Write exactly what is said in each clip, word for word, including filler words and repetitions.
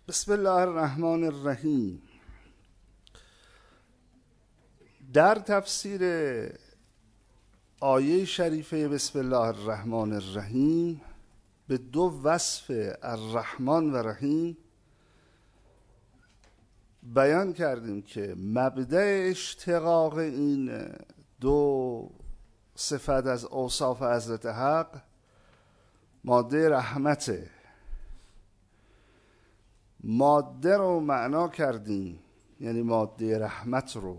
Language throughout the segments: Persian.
بسم الله الرحمن الرحیم. در تفسیر آیه شریفه بسم الله الرحمن الرحیم به دو وصف الرحمن و رحیم بیان کردیم که مبدأ اشتقاق این دو صفت از اوصاف حضرت حق ماده رحمته. ماده رو معنا کردیم، یعنی ماده رحمت رو،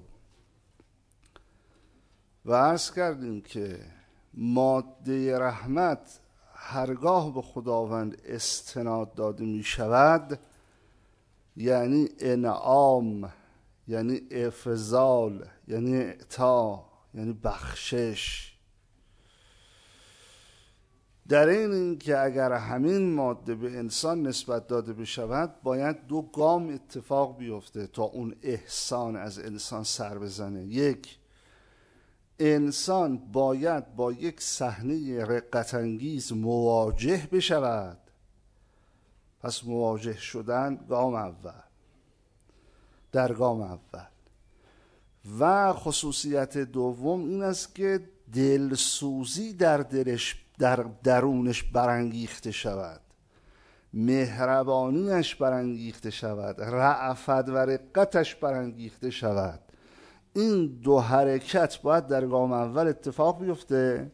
و عرض کردیم که ماده رحمت هرگاه به خداوند استناد داده می شود یعنی انعام، یعنی افضال، یعنی اعطا، یعنی بخشش. در این که اگر همین ماده به انسان نسبت داده بشود باید دو گام اتفاق بیفته تا اون احسان از انسان سر بزنه. یک، انسان باید با یک صحنه رقت انگیز مواجه بشود. پس مواجه شدن گام اول، در گام اول. و خصوصیت دوم این است که دلسوزی در دلش، در درونش برانگیخته شود، مهربانیش برانگیخته شود، رأفت و رقتش برانگیخته شود. این دو حرکت باید در گام اول اتفاق بیفته،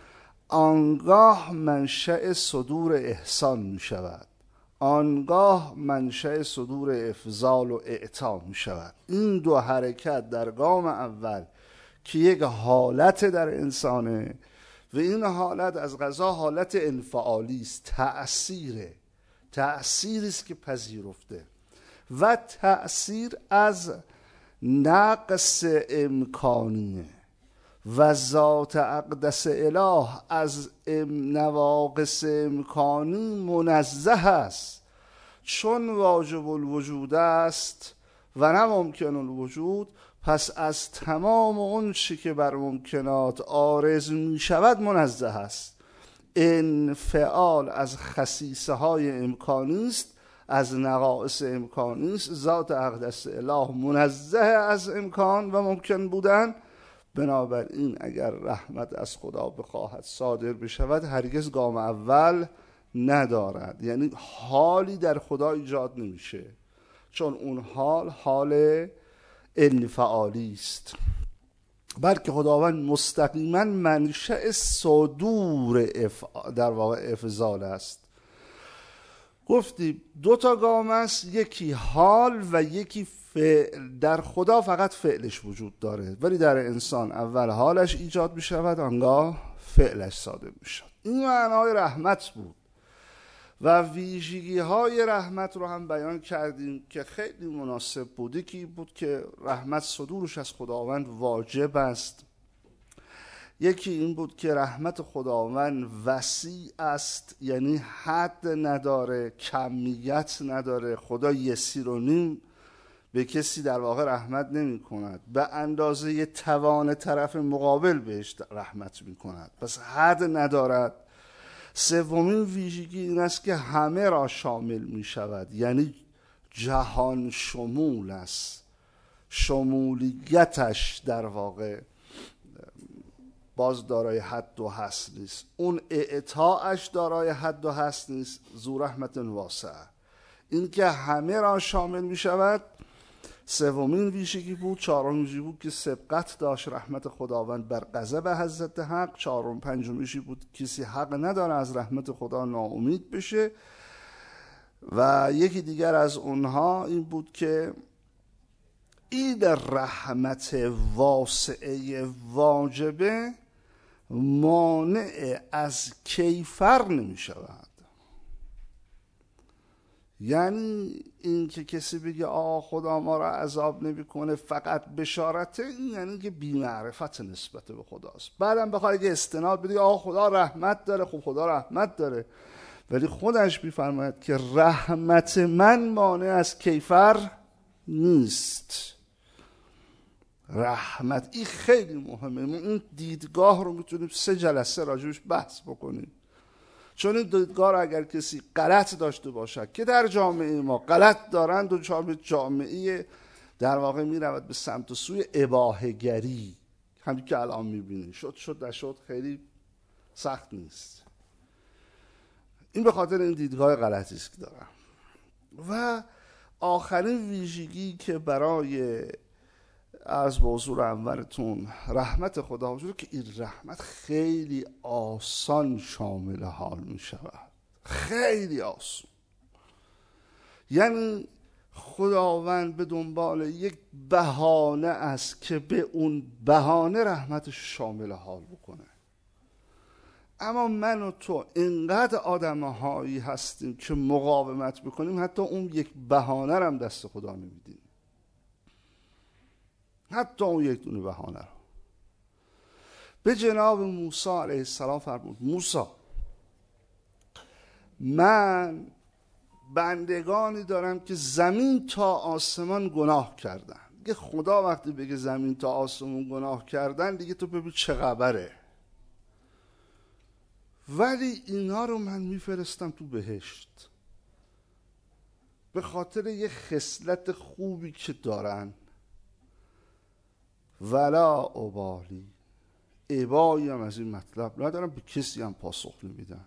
آنگاه منشأ صدور احسان می شود، آنگاه منشأ صدور افضال و اعطا می شود. این دو حرکت در گام اول که یک حالت در انسانه و این حالت از قضا حالت انفعالی است، تأثیره، تأثیری است که پذیرفته و تأثیر از نقص امکانیه و ذات اقدس اله از نواقص امکانی منزه است، چون واجب الوجود است و نه ممکن الوجود. پس از تمام اون چی که بر ممکنات عارض می شود منزه است. انفعال از خصیصه های امکانی است، از نقائص امکانی است. ذات اقدس اله منزه از امکان و ممکن بودن. بنابراین اگر رحمت از خدا بخواهد صادر بشود هرگز گام اول ندارد، یعنی حالی در خدا ایجاد نمیشه، چون اون حال حال انفعالی است، بلکه خداوند مستقیما منشأ صدور اف... در واقع افضال است. گفتیم دو تا گام است، یکی حال و یکی فعل. در خدا فقط فعلش وجود داره، ولی در انسان اول حالش ایجاد می شود، آنگاه فعلش صادر می شود. این معنای رحمت بود و ویژگی های رحمت رو هم بیان کردیم که خیلی مناسب بود. یکی بود که رحمت صدورش از خداوند واجب است. یکی این بود که رحمت خداوند وسیع است، یعنی حد نداره، کمیت نداره. خدا یسیر و نیم به کسی در واقع رحمت نمی کند، به اندازه توان طرف مقابل بهش رحمت می کند، پس حد ندارد. سومین ویژگی این است که همه را شامل می شود، یعنی جهان شمول است. شمولیتش در واقع باز دارای حد و حصر نیست، اون اعطاش دارای حد و حصر نیست. ذو رحمت واسعه، این که همه را شامل می شود سومین ویژگی بود. چهارمین ویژگی بود که سبقت داشت رحمت خداوند بر غضب حضرت حق. چهارم پنجم ویژگی بود کسی حق نداره از رحمت خدا ناامید بشه. و یکی دیگر از اونها این بود که این رحمت واسعه واجبه مانع از کیفر نمی شود. یعنی این که کسی بگه آه خدا ما را عذاب نمی کنه فقط بشارته، این یعنی که بی‌معرفت نسبت به خداست. بعدم بخواد که استناد بده آه خدا رحمت داره، خب خدا رحمت داره، ولی خودش بیفرماید که رحمت من مانع از کیفر نیست. رحمت این خیلی مهمه. ما این دیدگاه رو میتونیم سه جلسه راجبش بحث بکنیم. چون این دیدگاه را اگر کسی غلط داشته باشد که در جامعه ما غلط دارند و جامعه در واقع می رود به سمت و سوی اباحه‌گری، همین که الان می بینید شد شد نشد خیلی سخت نیست. این به خاطر این دیدگاه غلطی است که دارم. و آخرین ویژگی که برای از به حضور انورتون رحمت خدا حضور که این رحمت خیلی آسان شامل حال می شود، خیلی آسان. یعنی خداوند به دنبال یک بهانه است که به اون بهانه رحمتش شامل حال بکنه. اما من و تو اینقدر آدم هایی هستیم که مقاومت بکنیم، حتی اون یک بهانه رو هم دست خدا نمیدیم، حتی اون یک دونه بهانه رو. به جناب موسی علیه السلام فرمود موسی من بندگانی دارم که زمین تا آسمان گناه کردن. دیگه خدا وقتی بگه زمین تا آسمان گناه کردن دیگه تو ببین چه خبره، ولی اینا رو من میفرستم تو بهشت به خاطر یه خصلت خوبی که دارن. ولا ابالی، ابایی هم از این مطلب ندارم، به کسی هم پاسخ نمیدم.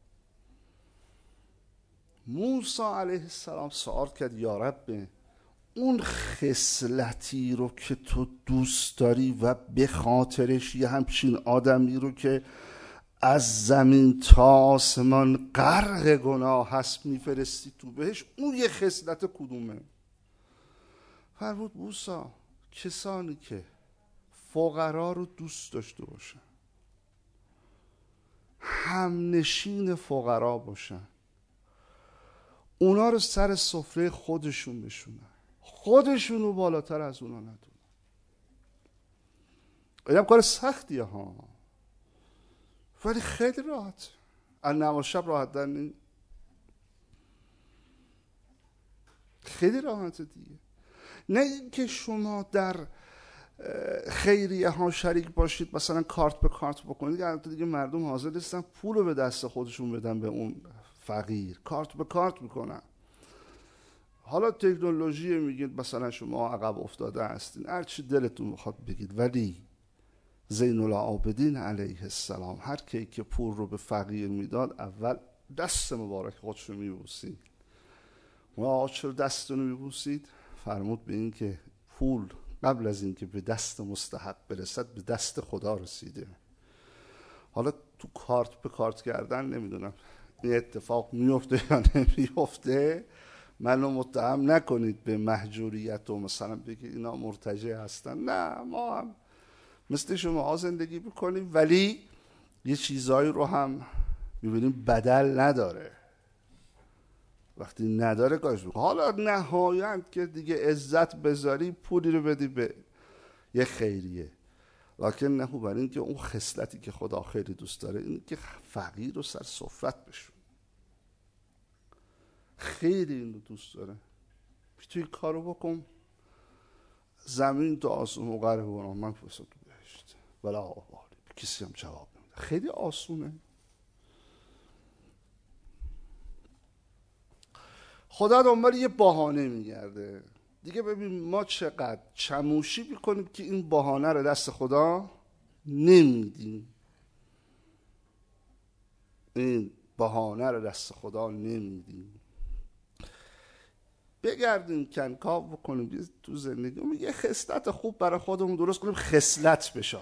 موسی علیه السلام سوال کرد یا رب، اون خصلتی رو که تو دوست داری و به خاطرش یه همچین آدمی رو که از زمین تا آسمان غرق گناه هست میفرستی تو بهش، اون یه خصلت کدومه؟ فرمود موسی کسانی که فقرا رو دوست داشته باشن، همنشین فقرا باشن، اونا رو سر سفره خودشون بشونن، خودشون رو بالاتر از اونا ندونن. اینم کار سختیه ها، ولی خیلی راحت. النما شب راحت در نی، خیلی راحته دیگه. نه اینکه شما در خیریه ها شریک باشید مثلا کارت به کارت بکنید، البته دیگه مردم حاضر نیستن پول رو به دست خودشون بدن به اون فقیر، کارت به کارت میکنن. حالا تکنولوژی میگید مثلا شما عقب افتاده هستین، هر چی دلتون بخواد بگید، ولی زین العابدین علیه السلام هر کی که پول رو به فقیر میداد اول دست مبارک خودش رو میبوسید. ما چرا دستتون رو میبوسید؟ فرمود به این که پول قبل از این که به دست مستحق برسد به دست خدا رسیده. حالا تو کارت به کارت کردن نمیدونم این اتفاق میفته یا نمیفته، منو متهم نکنید به محجوریت و مثلا بگید اینا مرتجع هستن. نه، ما هم مثل شما زندگی بکنیم، ولی یه چیزایی رو هم میبینیم بدل نداره. وقتی نداره کارش بکن. حالا نهایت که دیگه عزت بذاری پولی رو بدی به یه خیریه، لکن نه برای این که اون خصلتی که خدا خیلی دوست داره این که فقیر رو سر سفرت بشون، خیلی این رو دوست داره. توی کارو بکن زمین تا آسمون غرق گناه من فرستاد تو بهشت ولا آبالی، کسی هم جواب نمیده. خیلی آسونه. خدا دنبال یه بهانه میگرده دیگه. ببین ما چقدر چموشی میکنیم که این بهانه رو دست خدا نمیدیم، این بهانه رو دست خدا نمیدیم. بگردیم کنکاو بکنیم تو زندگی، یه خصلت خوب برای خودمون درست کنیم، خصلت بشه.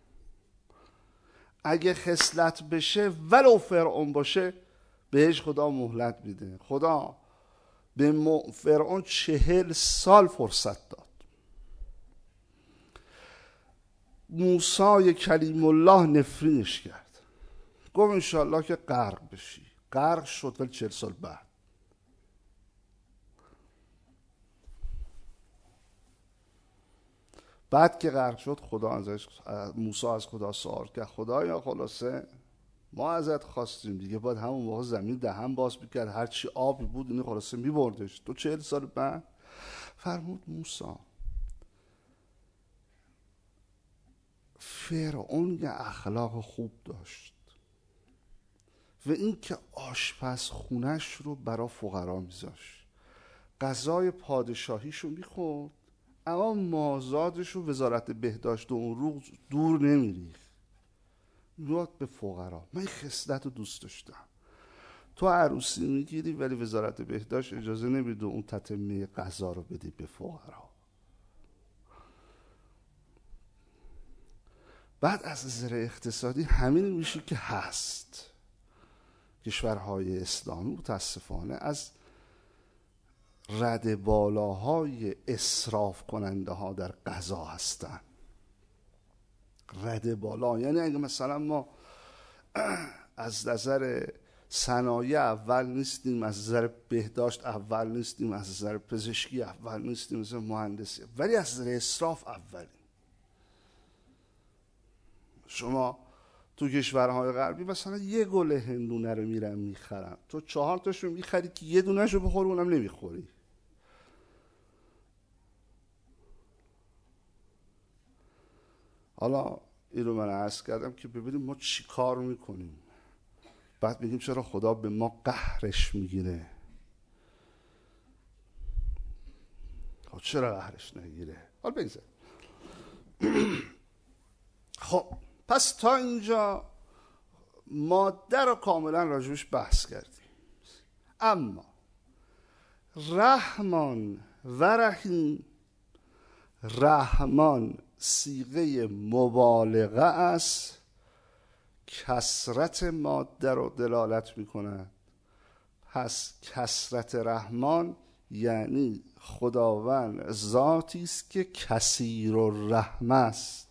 اگه خصلت بشه ولو فرعون باشه بهش خدا مهلت میده. خدا به فرعون چهل سال فرصت داد. موسی کلیم الله نفرینش کرد، گفت انشالله که غرق بشی. غرق شد ولی چهل سال بعد. بعد که غرق شد خدا ازش، موسی از خدا سوال کرد خدایا خلاصه ما ازت خواستیم دیگه، باید همون موقع زمین دهن باز میکرد، هرچی آبی بود اینه خلاصه میبردش، تو چهل سال بعد. فرمود موسی فرعون یه اخلاق خوب داشت، و این که آشپزخونش رو برا فقرا میذاشت، غذای پادشاهیشو میخورد، اما مازادش رو وزارت بهداشت و اون روز دور نمیریخت، میاد به فقرا. من این خصلت رو دوست داشتم. تو عروسی میگیری ولی وزارت بهداشت اجازه نمیده اون تتمه غذا رو بدی به فقرا. بعد از نظر اقتصادی همین میشه که هست. کشورهای اسلامی متاسفانه از رد بالاهای اسراف کننده ها در غذا هستن. رد بالا یعنی اگه مثلا ما از نظر صنایع اول نیستیم، از نظر بهداشت اول نیستیم، از نظر پزشکی اول نیستیم، از نظر مهندسی، ولی از نظر اسراف اولیم. شما تو کشورهای غربی مثلا یه گل هندونه رو میرن میخرن، تو چهار تاشو میخری که یه دونه‌شو بخوری، اونم نمیخوری. حالا این رو من عرض کردم که ببینیم ما چی کار میکنیم، بعد بگیم چرا خدا به ما قهرش میگیره. خب چرا قهرش نگیره؟ حالا بگذار. خب پس تا اینجا ماده رو کاملا راجبش بحث کردیم. اما رحمان و رحیم، رحمان صیغه مبالغه است، کثرت ماده رو دلالت میکند. پس کثرت رحمان یعنی خداوند ذاتی است که کثیر الرحمه است.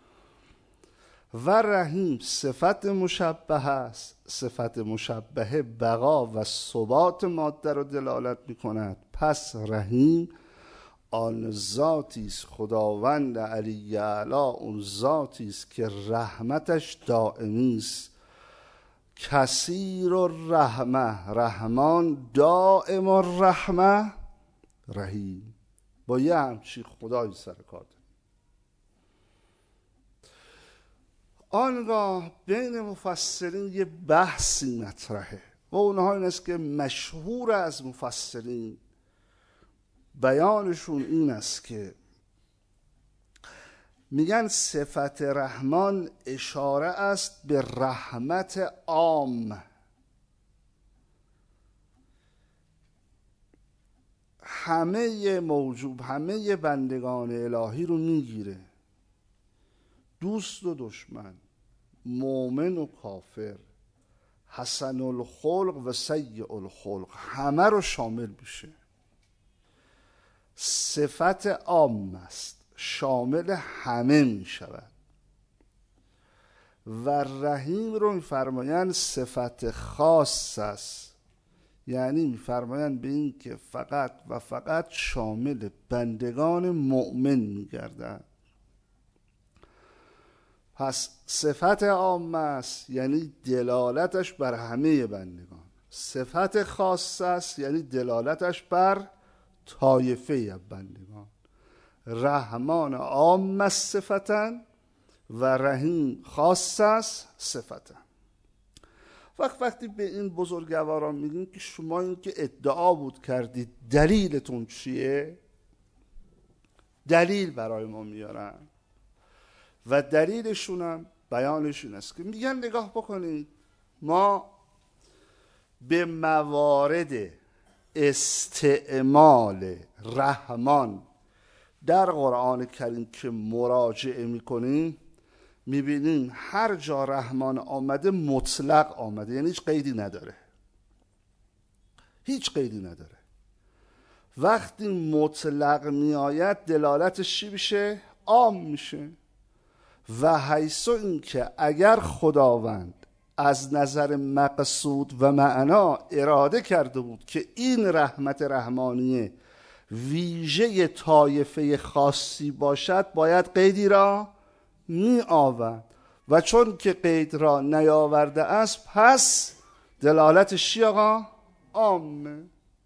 و رحیم صفت مشبه است، صفت مشبهه بقا و ثبات ماده رو دلالت میکند. پس رحیم آن ذاتی است، خداوند علی اعلی اون ذاتی است که رحمتش دائمی است. کثیر الرحمه، رحمان دائم الرحمه، رحیم با یه همچی خدایی سر کار داره. آنگاه بین مفسرین یه بحثی مطرحه و اونها این است که مشهور از مفسرین بیانشون این است که میگن صفت رحمان اشاره است به رحمت عام، همه موجود، همه بندگان الهی رو میگیره، دوست و دشمن، مؤمن و کافر، حسن الخلق و سیء الخلق، همه رو شامل میشه. صفت عام است، شامل همه می شود. و رحیم رو میفرمایند صفت خاص است، یعنی میفرمایند به این که فقط و فقط شامل بندگان مؤمن میگردد. پس صفت عام است یعنی دلالتش بر همه بندگان، صفت خاص است یعنی دلالتش بر طایفه بندگان. رحمان عام است صفتا و رحیم خاص است صفتا. وقت وقتی به این بزرگواران میگیم که شما این که ادعا بود کردید دلیلتون چیه، دلیل برای ما میارن و دلیلشون هم بیانش این است که میگن نگاه بکنید ما به موارد استعمال رحمان در قرآن کریم که مراجعه میکنیم میبینیم هر جا رحمان آمده مطلق آمده، یعنی هیچ قیدی نداره، هیچ قیدی نداره. وقتی مطلق میآید دلالتش چی میشه؟ عام میشه. و حیث این که اگر خداوند از نظر مقصود و معنا اراده کرده بود که این رحمت رحمانیه ویژه طایفه خاصی باشد باید قیدی را می آورد و چون که قید را نیاورده است پس دلالتش چی آقا؟ عامه.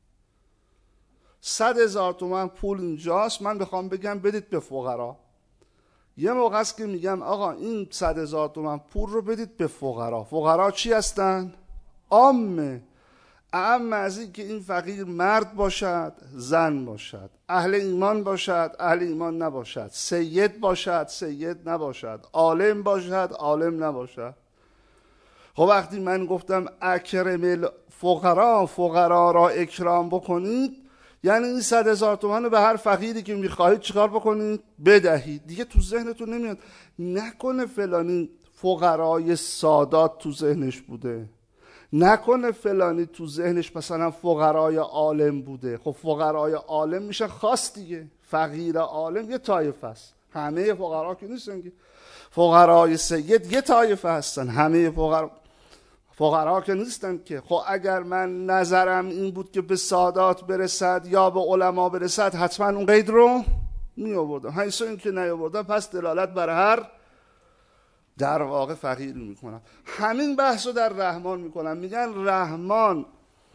صد هزار تومن پول اینجاست، من بخوام بگم بدید به فقرا، یه موقع است که میگم آقا این صد هزار تومن پول رو بدید به فقرا. فقرا چی هستن؟ عامه، اعم از این که این فقیر مرد باشد زن باشد، اهل ایمان باشد اهل ایمان نباشد، سید باشد سید نباشد، عالم باشد عالم نباشد. خب وقتی من گفتم اکرم الفقرا، فقرا را اکرام بکنید، یعنی این صد هزار تومان رو به هر فقیری که میخواهید چیکار بکنید؟ بدهید. دیگه تو ذهنتون نمیاد نکنه فلانی فقرای سادات تو ذهنش بوده، نکنه فلانی تو ذهنش مثلا فقرای عالم بوده. خب فقرای عالم میشه خاص دیگه، فقیر عالم یه طایفه است، همه فقرا که نیستن که. فقرای سید یه طایفه هستن، همه فقرا فقرا که نیستن که. خب اگر من نظرم این بود که به سادات برسد یا به علما برسد، حتما اون قید رو می آوردم. حیث این که نیاوردم، پس دلالت بر هر در واقع فقیر میکنم. همین بحث رو در رحمان میکنم. میگن رحمان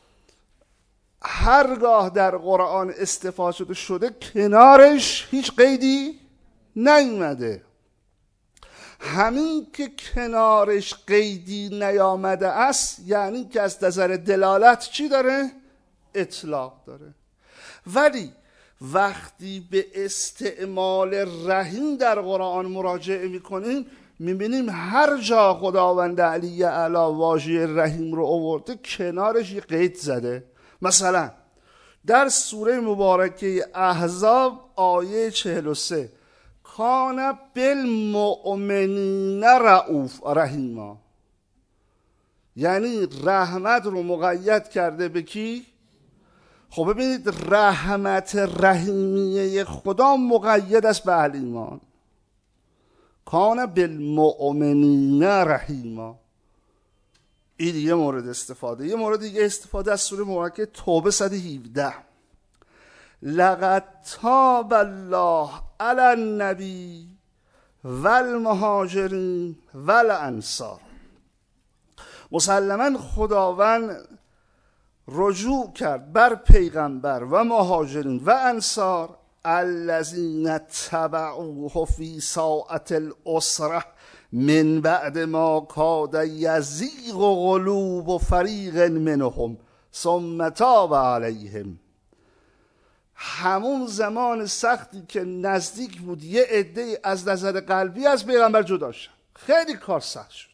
هرگاه در قرآن استفاده شده شده کنارش هیچ قیدی نیومده. همین که کنارش قیدی نیامده است یعنی که از نظر دلالت چی داره؟ اطلاق داره. ولی وقتی به استعمال رحیم در قرآن مراجعه میکنیم، میبینیم هر جا خداوند علی اعلی واژه رحیم رو آورده کنارش یه قید زده. مثلا در سوره مبارکه احزاب آیه چهل و سه، کان بالمؤمنین رؤوف رحیما، یعنی رحمت رو مقید کرده به کی؟ خب ببینید رحمت رحیمیه خدا مقید است به اهل ایمان. کان بالمؤمنین رحیما، این یه مورد استفاده. یه مورد دیگه استفاده از سوره مبارکه توبه صد و هفده، لقد تاب الله علی النبی والمهاجرین والانصار. مسلما خداوند رجوع کرد بر پیغمبر و مهاجرین و انصار، الذین تبعوه فی ساعة العسرة من بعد ما کاد یزیغ قلوب فریق منهم ثم تاب علیهم. همون زمان سختی که نزدیک بود یه عده از نظر قلبی از پیغمبر جدا شد، خیلی کار سخت شد.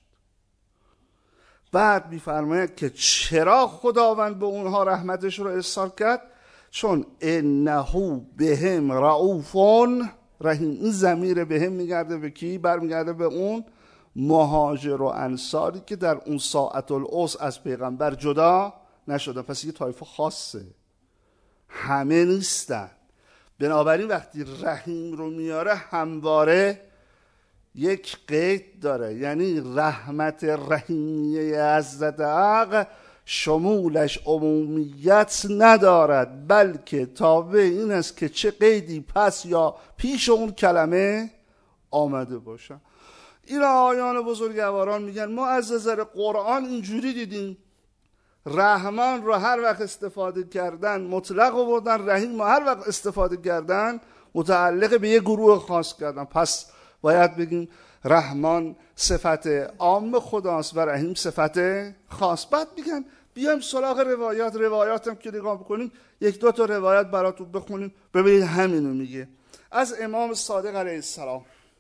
بعد میفرماید که چرا خداوند به اونها رحمتش رو ارسال کرد؟ چون انه بهم رؤوف رحیم. این ضمیر بهم میگرده به کی؟ برمیگرده به اون مهاجر و انصاری که در اون ساعت العسر از پیغمبر جدا نشدن. پس یه طایفه خاصه، همه نیستن. بنابراین وقتی رحیم رو میاره همواره یک قید داره، یعنی رحمت رحیمیه حضرت حق شمولش عمومیت ندارد، بلکه تابع این است که چه قیدی پس یا پیش اون کلمه آمده باشن. این آیان بزرگواران میگن ما از نظر قرآن اینجوری دیدیم، رحمان رو هر وقت استفاده کردن مطلق آوردن، رحیم رو هر وقت استفاده کردن متعلق به یه گروه خاص کردن. پس باید بگیم رحمان صفت عام خداست و رحیم صفت خاص. بعد میگن بیایم سراغ روایات. روایات هم که نگاه بکنیم، یک دو تا روایت براتون بخونیم ببینید همینو میگه. از امام صادق علیه السلام،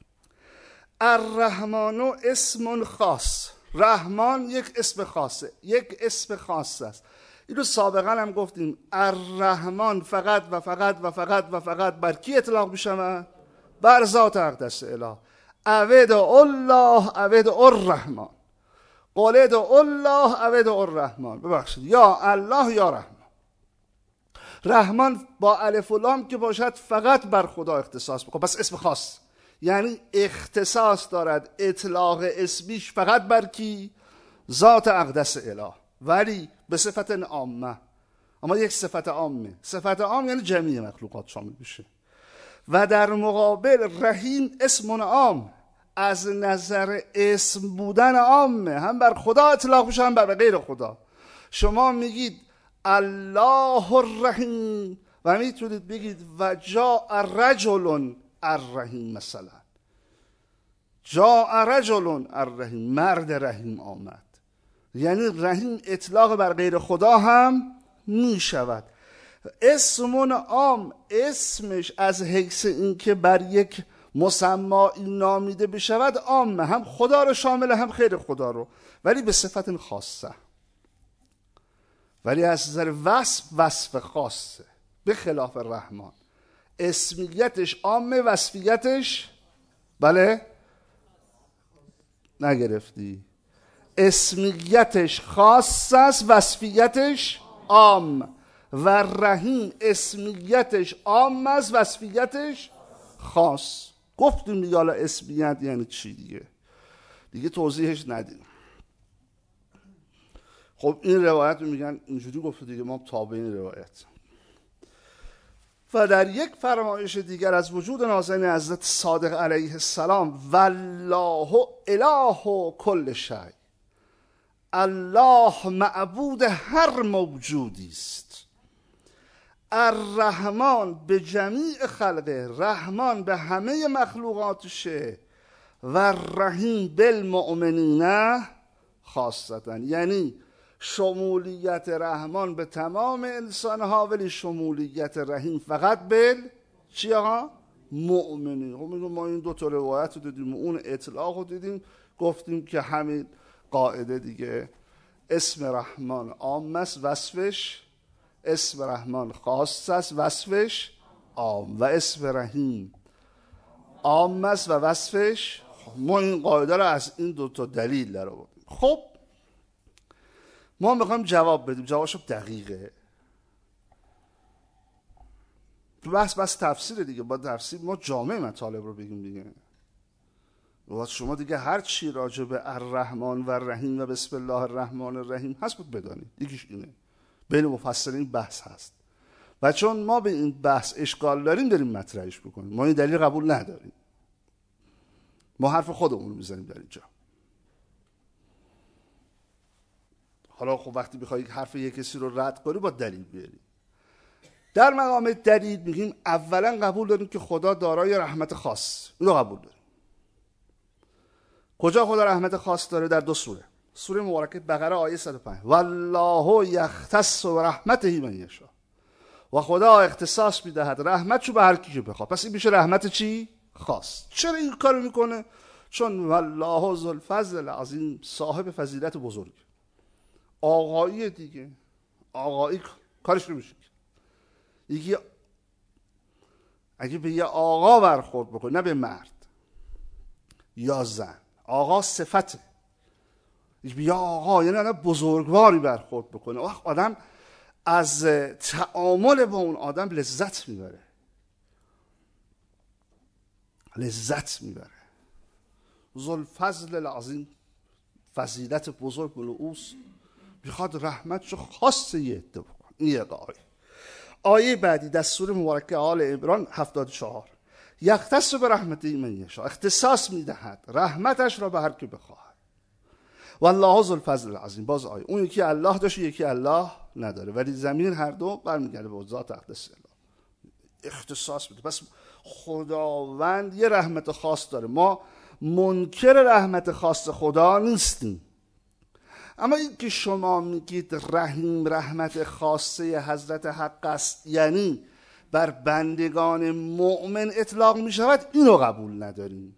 الرحمن اسم خاص. رحمان یک اسم خاصه، یک اسم خاص است. این رو سابقا هم گفتیم. الرحمن فقط و فقط و فقط و فقط بر کی اطلاق میشود؟ بر ذات اقدس اله. عبد الله عبد الرحمن، قولد الله عبد الرحمن. ببخشید، یا الله یا رحمان. رحمان با الف و لام که باشد فقط بر خدا اختصاص میکنه، پس اسم خاص، یعنی اختصاص دارد. اطلاق اسمیش فقط بر کی؟ ذات اقدس اله، ولی به صفت عامه. اما یک صفت عامه، صفت عام یعنی جمعی مخلوقات شامل بشه. و در مقابل رحیم اسم عام، از نظر اسم بودن عامه، هم بر خدا اطلاق میشه هم بر غیر خدا. شما میگید الله الرحیم و میتونید بگید و جاء رجل الرحیم، مثلا جاء رجل الرحیم، مرد رحیم آمد. یعنی رحیم اطلاق بر غیر خدا هم می شود. اسمون عام اسمش از حیث این که بر یک مسمایی نامیده بشود عامه، هم خدا رو شامل هم غیر خدا رو، ولی به صفت خاصه، ولی از نظر وصف وصف خاصه. به خلاف الرحمن اسمیتش عامه، وصفیتش بله نگرفتی، اسمیتش خاص است، وصفیتش عام. و رحیم اسمیتش عام است، وصفیتش خاص. گفتیم دیگه، حالا اسمیت یعنی چی دیگه دیگه توضیحش ندیم. خب این روایت رو میگن اینجوری گفته دیگه، ما تابع این روایت. و در یک فرمایش دیگر از وجود نازنین حضرت صادق علیه السلام، والله اله کل شیء، الله معبود هر موجودی است. الرحمن به جمیع خلقه، رحمان به همه مخلوقاتشه. و رحیم بالمؤمنین خاصتا، یعنی شمولیت رحمان به تمام انسانها، ولی شمولیت رحیم فقط بل چی ها؟ مؤمنین. خب میگم ما این دو تا روایت رو دیدیم، اون اطلاق رو دیدیم، گفتیم که همین قاعده دیگه، اسم رحمان عام است، وصفش اسم رحمان خاص است، وصفش عام. و اسم رحیم عام است و وصفش، ما این قاعده رو از این دو تا دلیل در آوردیم. خب ما میخوایم جواب بدیم، جوابش دقیقه. بس بس تفسیر دیگه، با تفسیر ما جامع مطالب رو بگیم دیگه. و شما دیگه هر چی راجع به الرحمن و الرحیم و بسم الله الرحمن الرحیم هست بود بدانید، یکیش اینه. بین مفسرین بحث هست و چون ما به این بحث اشکال داریم داریم مطرحش بکنیم. ما این دلیل قبول نداریم، ما حرف خودمون رو میزنیم در اینجا. حالا خب وقتی بخوای حرف یک کسی رو رد کنی با دلیل بیاری. در مقام دلیل میگیم اولا قبول داریم که خدا دارای رحمت خاص، اینو قبول داریم. کجا خدا رحمت خاص داره؟ در دو سوره. سوره مبارکه بقره آیه صد و پنج، والله یختص برحمته من یشاء، و خدا اختصاص میدهد رحمتشو به هر کی که بخواد. پس این میشه رحمت چی؟ خاص. چرا این کارو میکنه؟ چون والله ذو الفضل العظیم، صاحب فضیلت بزرگ، آقایی دیگه. آقایی کارش نمیشه. یکی اگه به یه آقا برخورد بکنه، نه به مرد یا زن، آقا صفته، یا آقا یعنی آدم بزرگواری برخورد بکنه، وقت آدم از تعامل با اون آدم لذت میبره، لذت میبره. ذوالفضل العظیم، فضیلت بزرگ بلعوس، میخواد رحمتشو خاص یه عده بکن. این یه آیه. آیه بعدی در سوره مبارکه آل عمران هفتاد و چهار، یختص به رحمته من یشاء، اختصاص میدهد رحمتش را به هر کی بخواهد. والله ذو الفضل العظیم. باز آیه، اون یکی الله داشت، یکی الله نداره، ولی زمین هر دو برمیگرده به ذات اقدس الله، اختصاص میده. پس خداوند یه رحمت خاص داره، ما منکر رحمت خاص خدا نیستیم. اما این که شما میگید رحیم رحمت خاصه حضرت حق است، یعنی بر بندگان مؤمن اطلاق میشود، اینو قبول نداریم.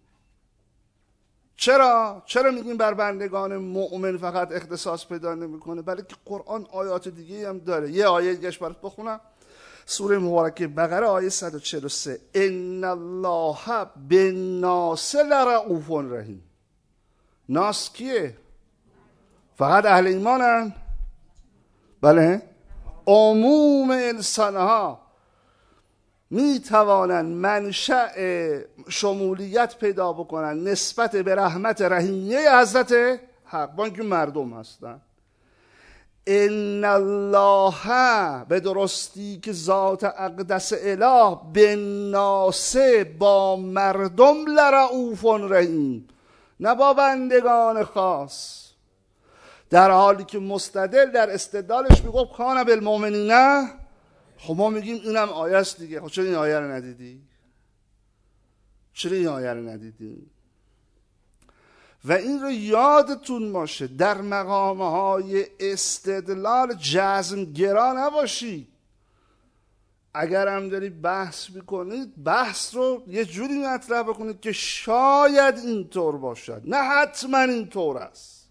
چرا؟ چرا میگیم بر بندگان مؤمن فقط اختصاص پیدا نمیکنه؟ بلکه قرآن آیات دیگه هم داره. یه آیه دیگهش برات بخونم، سوره مبارکه بقره آیه صد و چهل و سه، ان الله بالناس لرؤوف رحیم. ناس کیه؟ فقط اهل ایمانن؟ بله، عموم انسانها می توانند منشأ شمولیت پیدا بکنن نسبت به رحمت رحیمیه حضرت حق، با اینکه مردم هستن. ان الله، به درستی که ذات اقدس اله، بالناس، با مردم، لرؤوف رحیم، نه با بندگان خاص. در حالی که مستدل در استدلالش میگفت کان بالمؤمنین. خب ما میگیم اینم آیه است دیگه. خب چرا این آیه رو ندیدی؟ چرا این آیه رو ندیدی؟ و این رو یادتون باشه در مقامهای استدلال جزمگرا نباشید. اگر هم دارید بحث میکنید بحث رو یه جوری مطرح بکنید که شاید اینطور باشد، نه حتما اینطور است.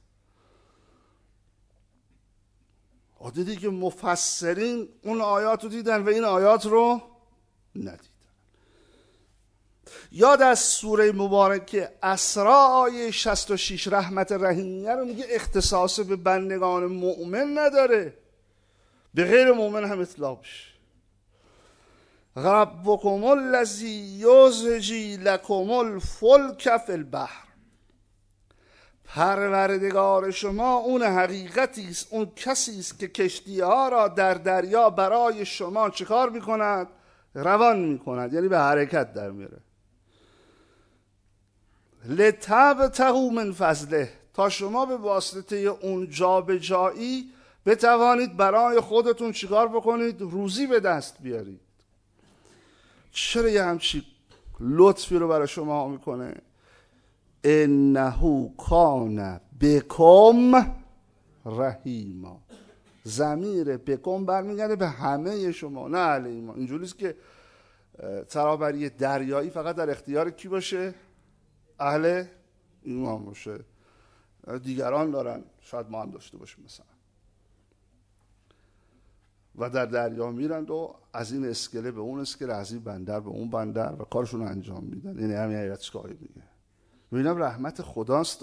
دیدی که مفسرین اون آیات رو دیدن و این آیات رو ندیدن. یاد از سوره مبارکه اسراء آیه شصت و شش رحمت رحیمیه رو میگه اختصاص به بندگان مؤمن نداره، به غیر مؤمن هم اطلاق بشه. ربکم الذی یزجی لکم الفلک فی البحر، پروردگار شما اون حقیقتی است، اون کسی است که کشتی ها را در دریا برای شما چیکار میکند؟ روان میکند، یعنی به حرکت در میره. لتبتغوا من فضله، تا شما به واسطه اون جابجایی بتوانید برای خودتون چیکار بکنید؟ روزی به دست بیارید. چرا یه همچی لطفی رو برای شما میکنه؟ انه کان بکم رحیما. ضمیر بکم برمیگرده به همه شما، نه اهل ایمان. اینجوریست که ترابری دریایی فقط در اختیار کی باشه؟ اهل ایمان باشه. دیگران دارن، شاید ما هم داشته باشیم مثلا، و در دریا میرند و از این اسکله به اون اسکله، از این بندر به اون بندر و کارشون رو انجام میدن. این همین حیرتش که آیه میگه. ببینم رحمت خداست.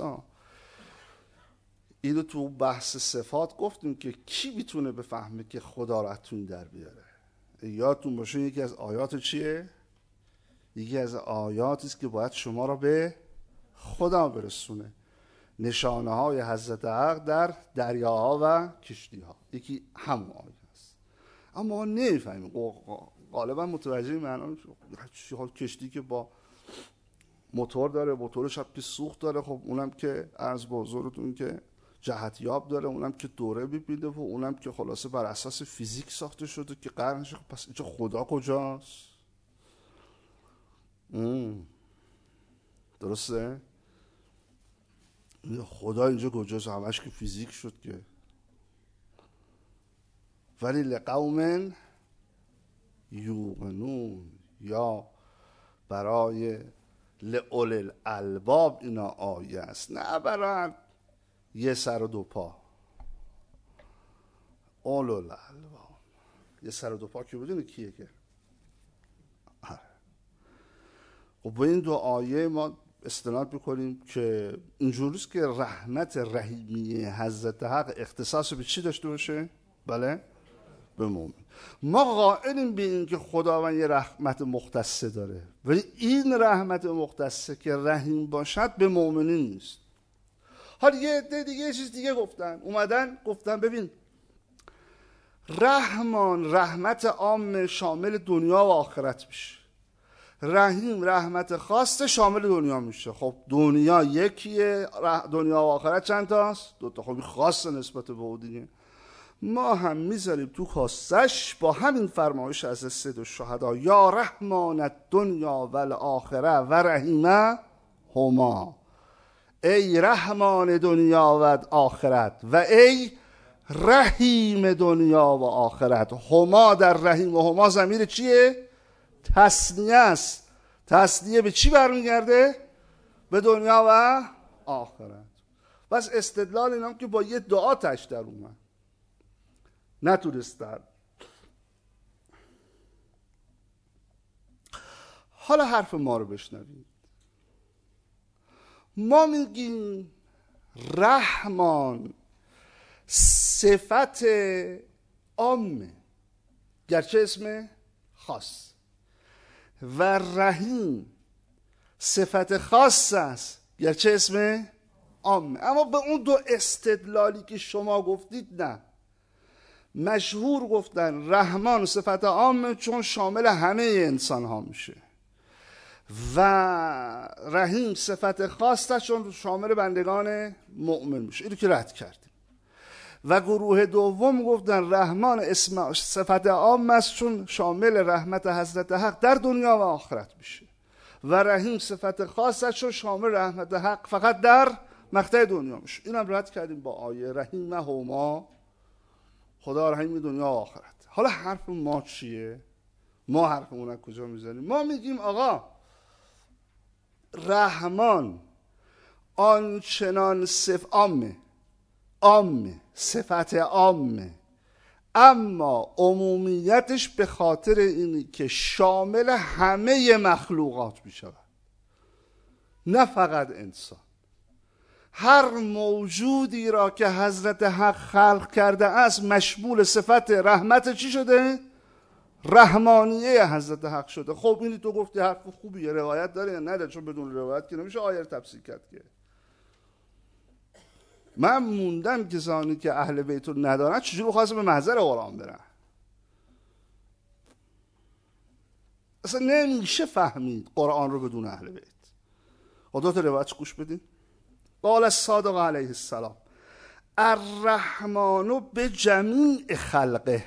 اینو تو بحث صفات گفتیم که کی میتونه بفهمه که خدا رو از تو این در بیاره. یادتون باشه یکی از آیات چیه؟ یکی از آیاتی است که باید شما رو به خدا برسونه. نشانه های حضرت حق در دریاها و کشتی ها، یکی همون آیه است. اما ما نمیفهمیم، غالبا متوجه معنی کشتی که با موتور داره، موتورش هم که سوخت داره، خب اونم که عرض به حضورتون که جهتیاب داره، اونم که دوره میبینه و اونم که خلاصه بر اساس فیزیک ساخته شده که قرنش. پس اینجا خدا کجاست؟ ام. درسته؟ خدا اینجا کجاست؟ همش که فیزیک شد که. ولی لقوم یوقنون، یا برای لئول الالباب اینا آیه است، نه برای یه سر و دو پا. اولو الالباب یه سر و دو پا که بدونه کیه که؟ خب با این دو آیه ما استناد میکنیم که اینجوریست که رحمت رحیمیه حضرت حق اختصاص به چی داشته باشه؟ بله؟ به مؤمن. ما قائلیم به این که خداوند یه رحمت مختصه داره، ولی این رحمت مختصه که رحیم باشد به مؤمنین نیست. حالا یه عده دیگه یه چیز دیگه گفتن، اومدن گفتن ببین رحمان رحمت عام شامل دنیا و آخرت میشه، رحیم رحمت خاص شامل دنیا میشه. خب دنیا یکیه، دنیا و آخرت چند تاست؟ دو تا. خب خاص نسبت به اون دیگه. ما هم میذاریم تو خاصش با همین فرمایش از سید الشهدا یا رحمان الدنیا و الاخره و رحیمه هما، ای رحمان دنیا و آخرت و ای رحیم دنیا و آخرت. هما در رحیم و هما ضمیر چیه؟ تثنیه است. تثنیه به چی برمیگرده؟ به دنیا و آخرت. بس استدلال اینام که با یه دعا تش در اومد، نتونستن. حالا حرف ما رو بشنوید. ما میگیم رحمان صفت عامه گرچه اسم خاص، و رحیم صفت خاص است گرچه اسم عامه. اما به اون دو استدلالی که شما گفتید نه. مشهور گفتن رحمان صفت عامه چون شامل همه انسان ها میشه، و رحیم صفت خاص است چون شامل بندگان مؤمن میشه. اینو که رد کردیم. و گروه دوم گفتن رحمان اسم صفت عام است چون شامل رحمت حضرت حق در دنیا و آخرت میشه، و رحیم صفت خاص است چون شامل رحمت حق فقط در مقطع دنیا میشه. اینم رد کردیم با آیه رحیم هما، خدا رحیم دنیا و آخرت. حالا حرف ما چیه؟ ما حرفمون از کجا میزنیم؟ ما میگیم آقا رحمان آنچنان صف عامه عامه صفت عامه، اما عمومیتش به خاطر اینی که شامل همه مخلوقات میشود، نه فقط انسان. هر موجودی را که حضرت حق خلق کرده است مشمول صفت رحمت چی شده؟ رحمانیه حضرت حق شده. خب اینی تو گفتی حرف خوبیه، روایت داره یا نداره؟ چون بدون روایت که نمیشه آیه رو تفسیر کرد که. من موندم کسانی که اهل بیت رو ندارن چجوری بخواستم به محضر قرآن برن؟ اصلا نمیشه فهمید قرآن رو بدون اهل بیت. خدا تو روایتش گوش بدین. قال الصادق علیه السلام الرحمن به جمیع خلقه،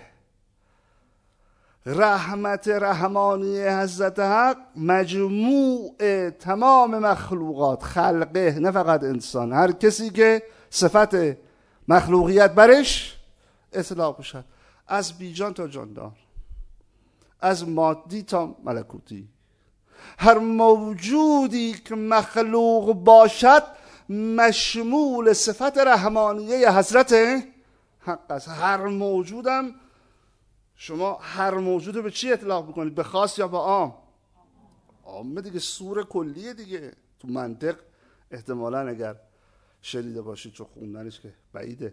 رحمت رحمانی حضرت حق مجموع تمام مخلوقات، خلقه نه فقط انسان، هر کسی که صفت مخلوقیت برش اطلاق بشد، از بیجان تا جاندار، از مادی تا ملکوتی، هر موجودی که مخلوق باشد مشمول صفت رحمانیه حضرت حق است. هر موجودم شما هر موجود به چی اطلاق میکنید؟ به خاص یا به عام؟ عام دیگه، سور کلیه دیگه. تو منطق احتمالاً اگر شنیده باشید، چون خوندنش که بعیده،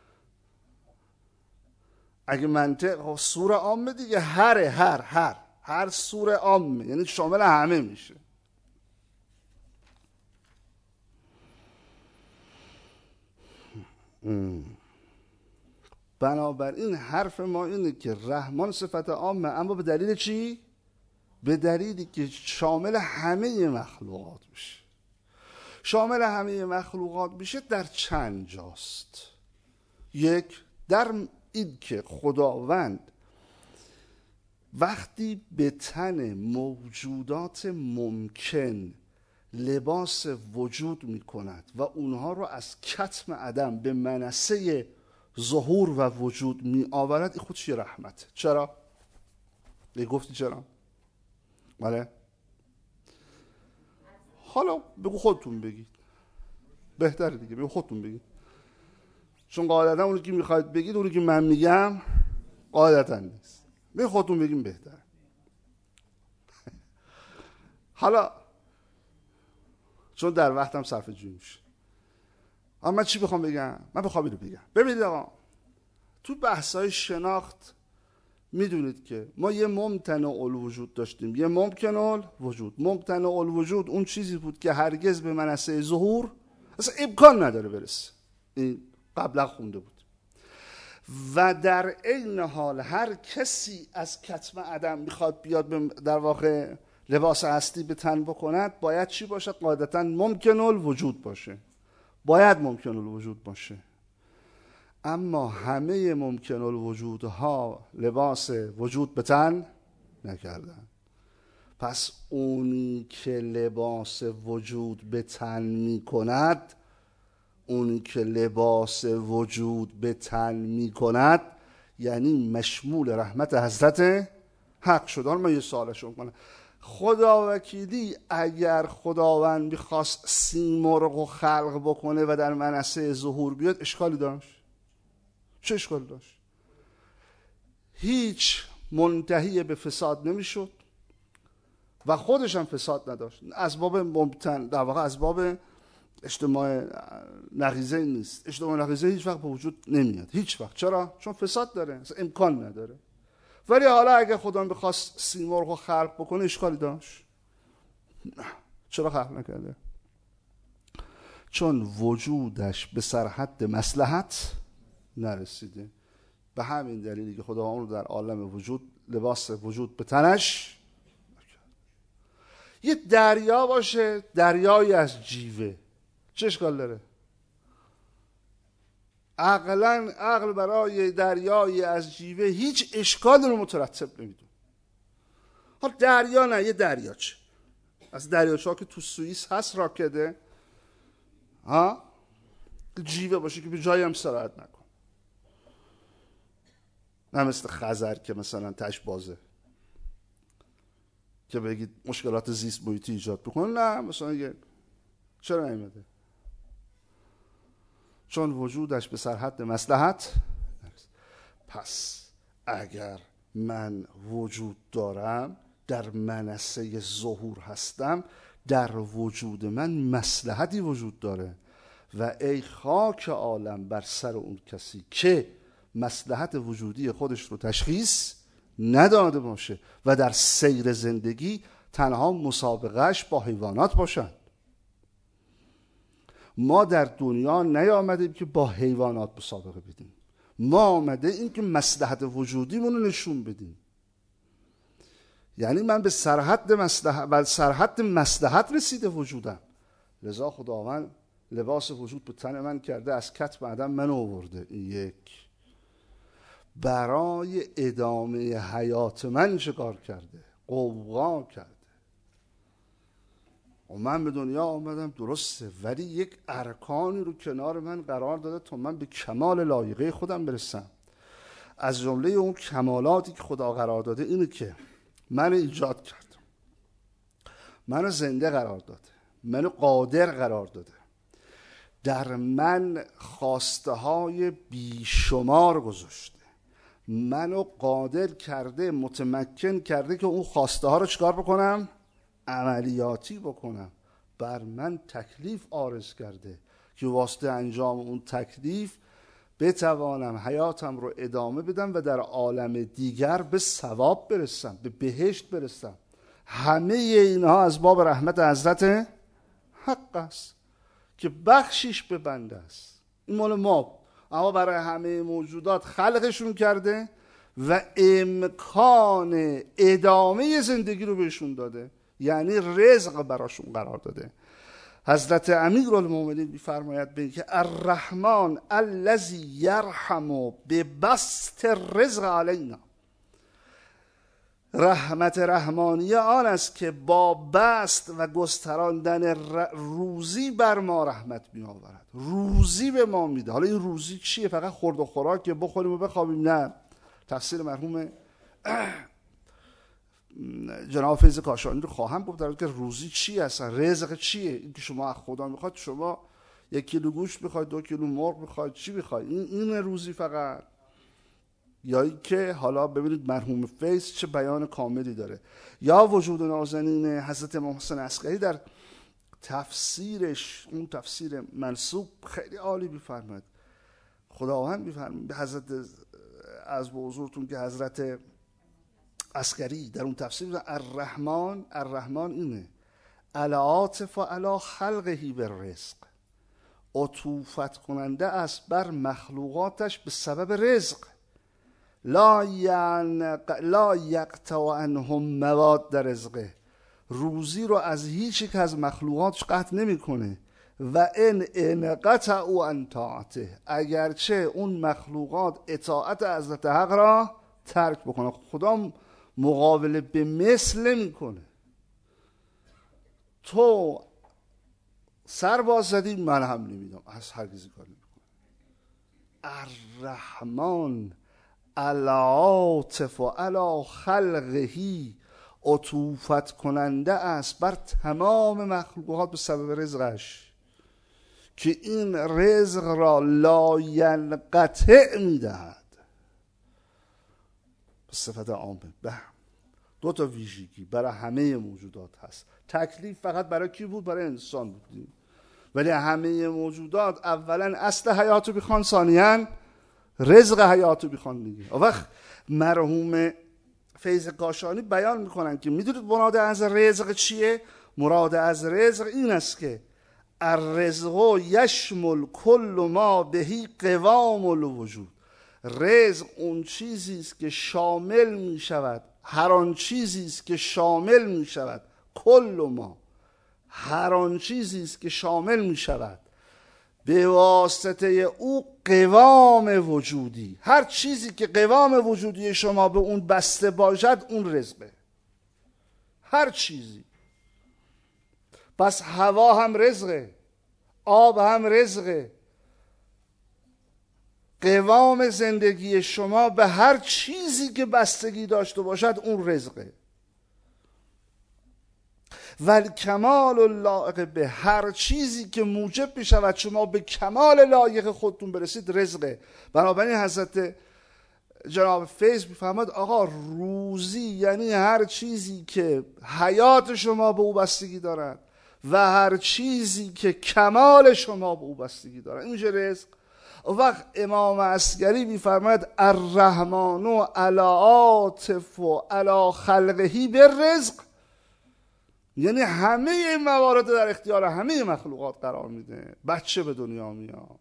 اگه منطق سور عامه دیگه، هر هر هر هر سور عامه، یعنی شامل همه میشه. بنابراین حرف ما اینه که رحمان صفت عامه، اما به دلیل چی؟ به دلیلی که شامل همه مخلوقات میشه. شامل همه مخلوقات میشه در چند جاست. یک، در این که خداوند وقتی به تن موجودات ممکن لباس وجود میکند و اونها رو از کتم عدم به منصه ظهور و وجود می آورد، این خودش یه رحمته. چرا؟ یه گفتی چرا؟ بله؟ حالا بگو خودتون بگید، بهتره دیگه، بگو خودتون بگید، چون قاعدتا اونی که میخواید بگید اونی که من میگم قاعدتا نیست. بگو خودتون بگیم بهتره. حالا چون در وقتم صرف جوی میشه، اما من چی بخوام بگم؟ من بخوام اینو بگم. ببینید آقا، تو بحث‌های شناخت میدونید که ما یه ممتنع الوجود داشتیم، یه ممکن الوجود. ممتنع الوجود اون چیزی بود که هرگز به منصه ظهور اصلا امکان نداره برسه. این قبلا خونده بود. و در عین حال هر کسی از کتم عدم میخواد بیاد در واقع لباس هستی به تن بکند، باید چی باشد؟ قاعدتا ممکن الوجود باشه. باید ممکن الوجود باشه. اما همه ممکن الوجودها لباس وجود به تن نکردن. پس اونی که لباس وجود به تن می کند، اونی که لباس وجود به تن می کند یعنی مشمول رحمت حضرت حق شد. حالا من یه سوالشون کنم، خدا وکیلی اگر خداوند میخواست سیمرغ رو خلق بکنه و در منصه ظهور بیاد اشکالی داشت؟ چه اشکالی داشت؟ هیچ منتهی به فساد نمیشد و خودش هم فساد نداشت. اسباب ممتن در واقع اسباب اجتماع نقیضه نیست. اجتماع نقیضه هیچ وقت به وجود نمیاد، هیچ وقت. چرا؟ چون فساد داره، امکان نداره. ولی حالا اگه خدا بخواست سیمرغ رو خلق بکنه اشکالی داشت؟ نه. چرا خلق نکرده؟ چون وجودش به سرحد مصلحت نرسیده. به همین دلیلی که خدا اون رو در عالم وجود لباس وجود به تنش نکرد. یه دریا باشه، دریایی از جیوه، چه اشکال داره؟ عقلاً عقل برای دریایی از جیوه هیچ اشکالی رو مترتب نمیدون. حالا دریا نه، یه دریاچه از دریاچه‌ها که تو سوئیس هست راکده، ها جیوه باشه که به جایی هم سرایت نکن، نه مثل خزر که مثلا تش بازه که بگید مشکلات زیست محیطی ایجاد بکن. نه مثلا یه چرا نیومده؟ چون وجودش به سرحد مصلحت. پس اگر من وجود دارم، در منصه ظهور هستم، در وجود من مصلحتی وجود داره و ای خاک عالم بر سر اون کسی که مصلحت وجودی خودش رو تشخیص نداده باشه و در سیر زندگی تنها مسابقهش با حیوانات باشن. ما در دنیا نیامدیم که با حیوانات مسابقه بدیم، ما آمده این که مصلحت وجودیمون رو نشون بدیم. یعنی من به سرحد مصلحت و سرحد مصلحت رسیده وجودم، لذا خداوند لباس وجود به تن من کرده، از کتف عدم من آورده. یک برای ادامه حیات من چیکار کرده؟ قوقا کرده. و من به دنیا آمدم درسته، ولی یک ارکانی رو کنار من قرار داده تا من به کمال لایقه خودم برسم. از جمله اون کمالاتی که خدا قرار داده اینه که من ایجاد کرد، منو زنده قرار داده، منو قادر قرار داده، در من خواسته های بیشمار گذاشته، منو قادر کرده، متمکن کرده که اون خواسته ها رو چکار بکنم؟ عملیاتی بکنم. بر من تکلیف عارض کرده که واسطه انجام اون تکلیف بتوانم حیاتم رو ادامه بدم و در عالم دیگر به ثواب برسم، به بهشت برسم. همه اینها از باب رحمت حضرت حق است که بخشیش به بنده است. این مال ما، اما برای همه موجودات خلقشون کرده و امکان ادامه زندگی رو بهشون داده، یعنی رزق براشون قرار داده. حضرت امیرالمومنین می‌فرماید به که الرحمن الذی یرحم ببسط الرزق علینا، رحمت رحمانیه آن است که با بست و گستراندن روزی بر ما رحمت می آورد، روزی به ما میده. حالا این روزی چیه؟ فقط خورد و خوراک که بخوریم و بخوابیم؟ نه. تفسیر مرحوم جناب فیض کاشانی رو خواهم گفت در که روزی چی اصلا، رزق چیه؟ این که شما از خدا میخواد، شما یک کیلو گوشت میخواید، دو کیلو مرغ میخواید، چی میخواید؟ این این روزی فقط؟ یا این که حالا ببینید مرحوم فیض چه بیان کاملی داره. یا وجود نازنین حضرت امام حسین عسکری در تفسیرش، اون تفسیر منسوب خیلی عالی میفرماید. خداوند میفرماید به حضرت از به حضورتون که حضرت عسکری در اون تفسیر الرحمن، الرحمن اینه العاطف علی خلقه بالرزق، عطوفت کننده است بر مخلوقاتش به سبب رزق. لا ینق... لا یقطع عنهم مواد در رزقه، روزی رو از هیچ یک از مخلوقاتش قطع نمیکنه. و ان انقطعوا عن طاعته، اگرچه اون مخلوقات اطاعت حضرت حق را ترک بکنه، خدا مقابله به مثل نمیکنه. تو سر باز زدی، من هم نمیدم، از هرگز کار نمیکنه. الرحمن العاطف علی خلقه، عطوفت کننده است بر تمام مخلوقات به سبب رزقش، که این رزق را لا ینقطع میدهد. به صفت عامه به دو تا ویژگی برای همه موجودات هست. تکلیف فقط برای کی بود؟ برای انسان بود، ولی همه موجودات اولا اصل حیاتو بخوان، ثانیاً رزق حیاتو بخوان دیگه. وقت مرحوم فیض کاشانی بیان میکنن که میدونید مراد از رزق چیه؟ مراد از رزق این است که الرزق یشمل کل ما بهی قوام الوجود، رزق اون چیزی است که شامل می شود، هر آن چیزی است که شامل می شود، کل ما، هر آن چیزی است که شامل می شود به واسطه او قوام وجودی. هر چیزی که قوام وجودی شما به اون بسته باشد اون رزقه، هر چیزی. پس هوا هم رزقه، آب هم رزقه، قوام زندگی شما به هر چیزی که بستگی داشته باشد اون رزقه. و کمال لایق به هر چیزی که موجب بشود شما به کمال لایق خودتون برسید رزقه. بنابراین حضرت جناب فیض میفهمد آقا روزی یعنی هر چیزی که حیات شما به او بستگی دارد و هر چیزی که کمال شما به او بستگی دارد، این میشه رزق. اون وقت امام عسکری میفرماید الرحمن علی عاطف و علی خلقه بالرزق، یعنی همه این موارد در اختیار همه مخلوقات قرار میده. بچه به دنیا میاد،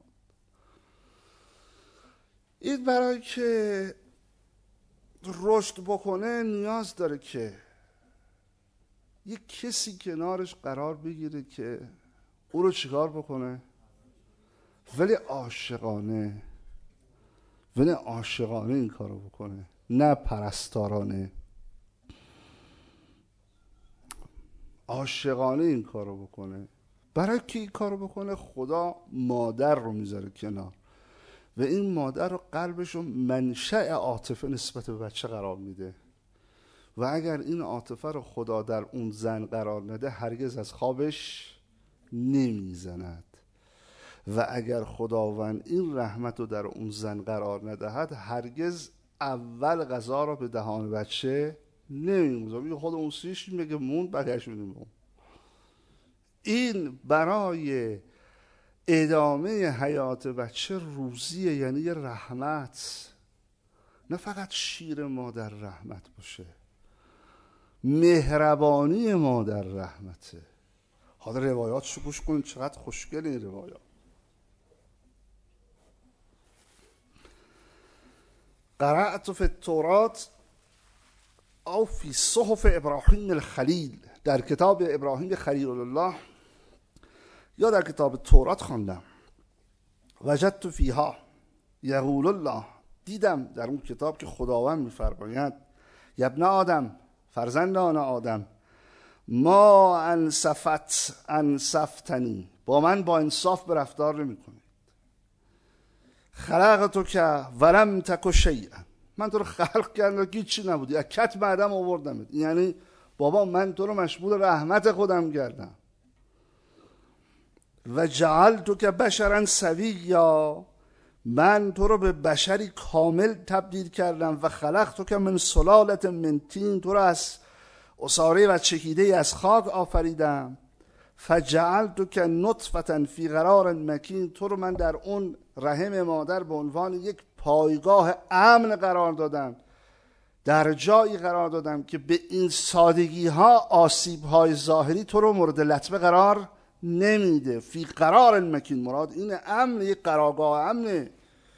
این برای که رشد بکنه نیاز داره که یک کسی کنارش قرار بگیره که او رو چیکار بکنه، ولی عاشقانه، ولی عاشقانه این کارو بکنه، نه پرستارانه. عاشقانه این کارو بکنه. برای که این کارو بکنه خدا مادر رو میذاره کنار و این مادر رو قلبش رو منشأ عاطفه نسبت به بچه قرار میده و اگر این عاطفه رو خدا در اون زن قرار نده هرگز از خوابش نمیزند و اگر خداوند این رحمت رو در اون زن قرار ندهد هرگز اول غذا رو به دهان بچه نمیگذاره. میگه خود اون سیش میگه مون بقیش میدیم. این برای ادامه حیات بچه روزیه، یعنی یه رحمت. نه فقط شیر مادر رحمت باشه، مهربانی مادر رحمته. حالا روایاتشو گوش کنید چقدر خوشگل این روایات. قرأت فی التوراة او فی صحف ابراهیم الخلیل، در کتاب ابراهیم خلیل الله یا در کتاب تورات خواندم. وجدت فیها یقول الله، دیدم در اون کتاب که خداوند میفرماید یا ابن آدم، فرزندان آدم، ما انصفت انصفتنی، با من با انصاف به رفتار نمی کنید. خلقتو که ولم تک شیئا، من تو رو خلق کردم که چی نبودی، از کت بعدم آوردمت، یعنی بابا من تو رو مشمول رحمت خودم کردم. و جعلتو که بشرا سویا، من تو رو به بشری کامل تبدیل کردم. و خلقتو که من سلالت من طین، تو رو از عصاره و چکیده از خاک آفریدم. فجعلتو که نطفه فی قرار مکین، تو رو من در اون رحم مادر به عنوان یک پایگاه امن قرار دادم، در جایی قرار دادم که به این سادگی ها آسیب های ظاهری تو رو مورد لطمه قرار نمیده. فی قرار مکین، مراد این امن، یک قرارگاه امنه.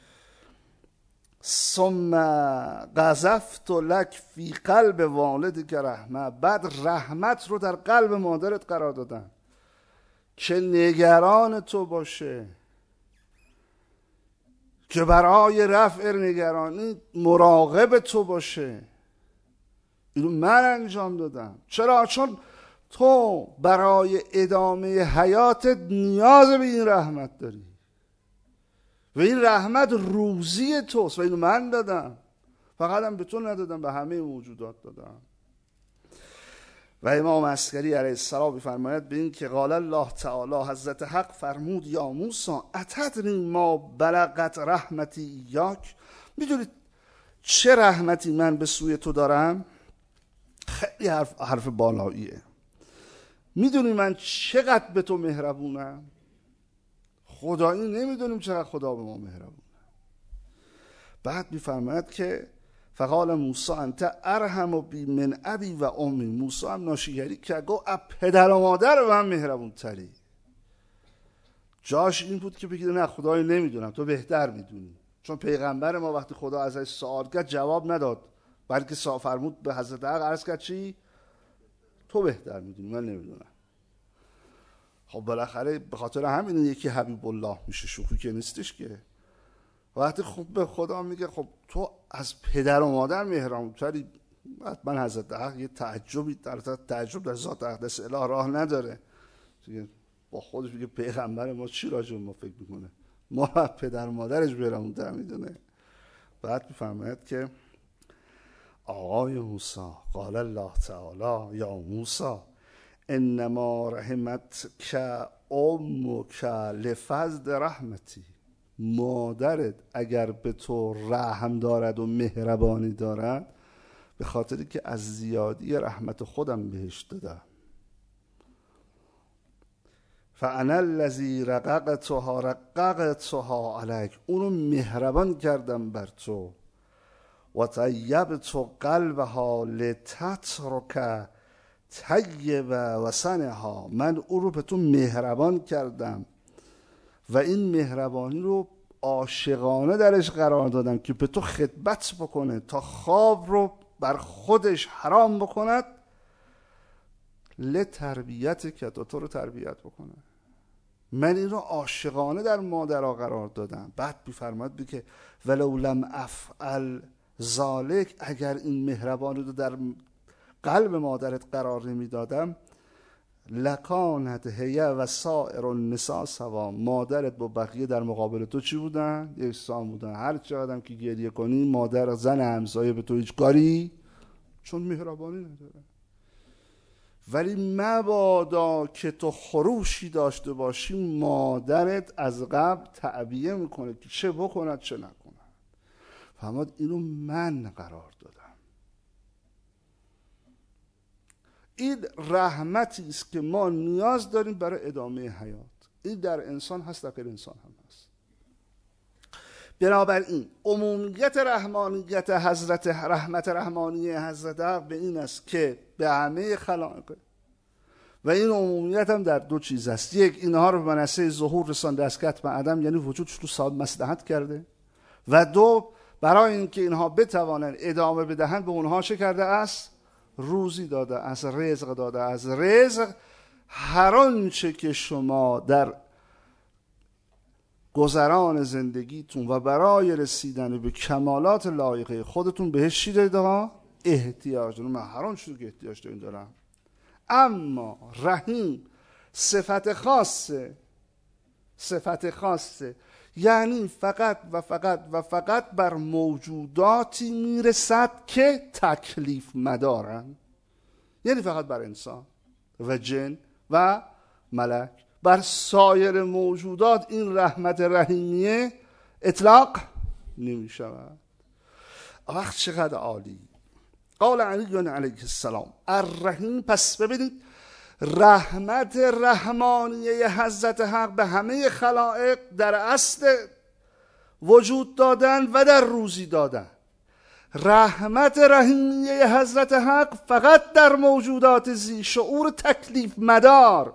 ثم قذفت لک فی قلب والدک رحمه، بعد رحمت رو در قلب مادرت قرار دادم که نگران تو باشه، که برای رفع نگرانی مراقب تو باشه. اینو من انجام دادم. چرا؟ چون تو برای ادامه حیاتت نیاز به این رحمت داری و این رحمت روزی توست و اینو من دادم. فقط هم به تو ندادم، به همه موجودات دادم. و امام عسکری علیه السلام بفرماید به این که قال الله تعالی، حضرت حق فرمود یا موسی اتدری ما بلغت رحمتی ایاک، میدونید چه رحمتی من به سوی تو دارم؟ خیلی حرف, حرف بالاییه. میدونی من چقدر به تو مهربونم؟ خدایی نمیدونیم چقدر خدا به ما مهربونه. بعد میفرماید که فقال موسی انت ارحم بی من ابی و امی، موسی هم ناشیگری که گفت از پدر و مادر من مهربون تری. جاش این بود که بگیده نه خدایی نمیدونم، تو بهتر میدونی. چون پیغمبر ما وقتی خدا ازش سوال کرد جواب نداد، بلکه فرمود به حضرت حق عرض کرد چی؟ تو بهتر میدونی، من نمیدونم. خب بالاخره به خاطر همین یکی حبیب الله میشه، شوخی که نیستش که. وقتی خب به خدا میگه خب تو از پدر و مادر مهربونتری، حتما حضرت حق یه تعجبی در تعجب در ذات اقدس اله راه نداره. با خودش میگه پیغمبر ما چی راجع به ما فکر میکنه؟ ما پدر مادرش برامونتر میدونه. بعد میفرماید که آقای موسی قال الله تعالی یا موسی انما رحمت که امک لفضل رحمتی، مادرت اگر به تو رحم دارد و مهربانی دارد به خاطری که از زیادی رحمت خودم بهش دادم. فانا الذی رققتها رققتها علیک، اونو مهربان کردم بر تو. و طیبت قلبها لتترک طیب وسنها، من او رو به تو مهربان کردم و این مهربانی رو عاشقانه درش قرار دادم که به تو خدمت بکنه تا خواب رو بر خودش حرام بکند، لتربیت که تا تو رو تربیت بکنه. من این رو عاشقانه در مادرها قرار دادم. بعد بیفرماد بی که ولو لم افعل ذالک، اگر این مهربانی رو در قلب مادرت قرار نمی دادم، لکانت هیه و سائر النساء سوا، مادرت با بقیه در مقابل تو چی بودن؟ یکسان بودن. هر چقدر که گریه کنی مادر زن همسایه به تو هیچ کاری، چون مهربانی نداره. ولی مبادا که تو خروشی داشته باشی مادرت از قبل تعبیه میکنه که چه بکند چه نکند. فهماد اینو من قرار دادم. این رحمتی است که ما نیاز داریم برای ادامه حیات. این در انسان هست، در غیر انسان هم هست. بنابراین عمومیت رحمانیت حضرت رحمت رحمانی حضرت حق به این است که به همه خلائق، و این عمومیت هم در دو چیز است. یک، اینها رو به منصه ظهور رسانده از کتم عدم، یعنی وجودش رو صاحب مصلحت کرده، و دو، برای اینکه اینها بتوانند ادامه بدهند به اونها چه کرده است؟ روزی داده است، رزق داده است. رزق هر آنچه که شما در گذران زندگیتون و برای رسیدن به کمالات لایقه خودتون بهش چی دارید آقا؟ احتیاج دارید. من هر آنچه که احتیاج دارید دارم. اما رحیم صفت خاصه، صفت خاصه، یعنی فقط و فقط و فقط بر موجوداتی میرسد که تکلیف مدارن، یعنی فقط بر انسان و جن و ملک. بر سایر موجودات این رحمت رحیمیه اطلاق نمی شود. وقت چقدر عالی. قال علی علیه السلام الرحیم، پس ببینید رحمت رحمانیه حضرت حق به همه خلائق در اصل وجود دادن و در روزی دادن. رحمت رحیمیه حضرت حق فقط در موجودات ذی شعور تکلیف مدار،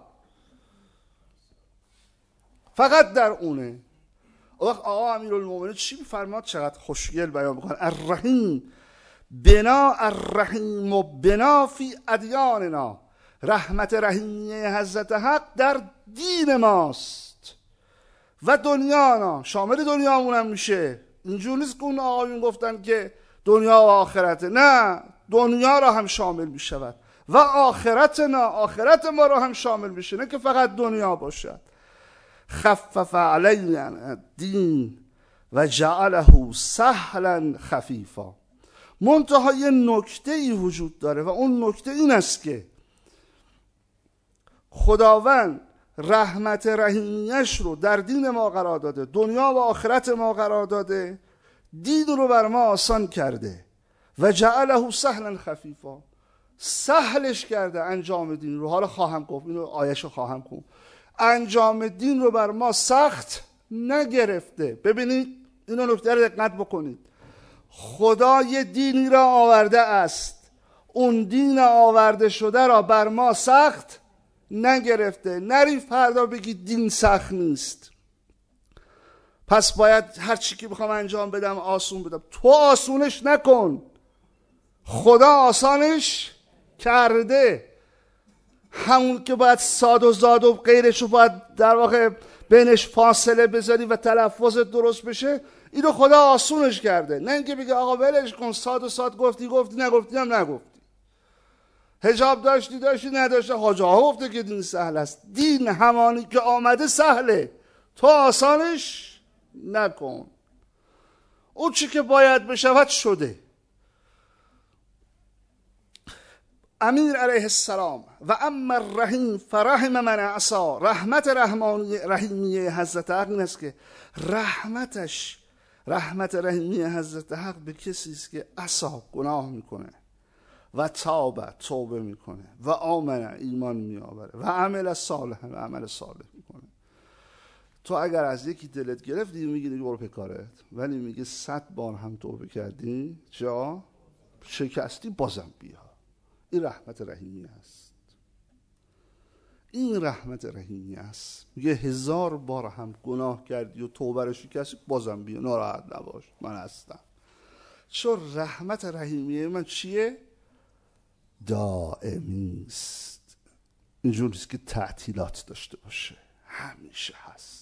فقط در اونه. وقت آقا امیرالمومنین چی میفرماد؟ چقدر خوشگل بیان میکنه. الرحیم بنا الرحیم و بنا فی ادیاننا، رحمت رحیمیه حضرت حق در دین ماست و دنیانا، شامل دنیامون هم میشه. اینجور نیست که اون آقایون گفتن که دنیا و آخرته، نه، دنیا را هم شامل میشود و آخرتنا، آخرت ما را هم شامل میشه، نه که فقط دنیا باشد. خفف علینا الدین و جعله سهلا خفیفا. منتها یه نکته ای وجود داره و اون نکته این است که خداوند رحمت رحیمیش رو در دین ما قرار داده، دنیا و آخرت ما قرار داده، دین رو بر ما آسان کرده و جعله سهلا خفیفا، سهلش کرده انجام دین رو. حالا خواهم گفت، اینو آیه‌شو خواهم گفت. انجام دین رو بر ما سخت نگرفته. ببینید اینو نکته رو دقت بکنید. خدا یه دینی را آورده است، اون دین آورده شده را بر ما سخت نگرفته. نری فردا بگی دین سخت نیست، پس باید هر چی که بخوام انجام بدم آسون بدم. تو آسونش نکن، خدا آسانش کرده. همون که باید ساد و زاد و غیرش رو باید در واقع بینش فاصله بذاری و تلفظ درست بشه، اینو خدا آسونش کرده. نه اینکه بگه آقا ولش کن، ساد و ساد گفتی گفتی، نگفتی هم نگفتی، حجاب داشتی داشتی نداشتی. حاجه ها گفته که دین سهل است. دین همانی که آمده سهله، تو آسانش نکن. اون چی که باید بشود شده. امیر علیه السلام و اما الرحیم فرحم من عصا. رحمت رحمانی رحیمی حضرت حق این است که رحمتش رحمت رحیمی حضرت حق به کسی است که عصا گناه میکنه و توبه توبه میکنه و آمنه ایمان میآوره و عمل صالح و عمل صالح میکنه. تو اگر از یکی دلت گرفتی میگی برو به کارت، ولی میگه صد بار هم توبه کردی جا شکستی بازم بیا. این رحمت رحیمی است. این رحمت رحیمی است. میگه هزار بار هم گناه کردی و توبه رو شکستی بازم بیا، ناراحت نباش، من هستم. چون رحمت رحیمی من چیه؟ دائمی است. اینجوریست که تعطیلات داشته باشه، همیشه هست.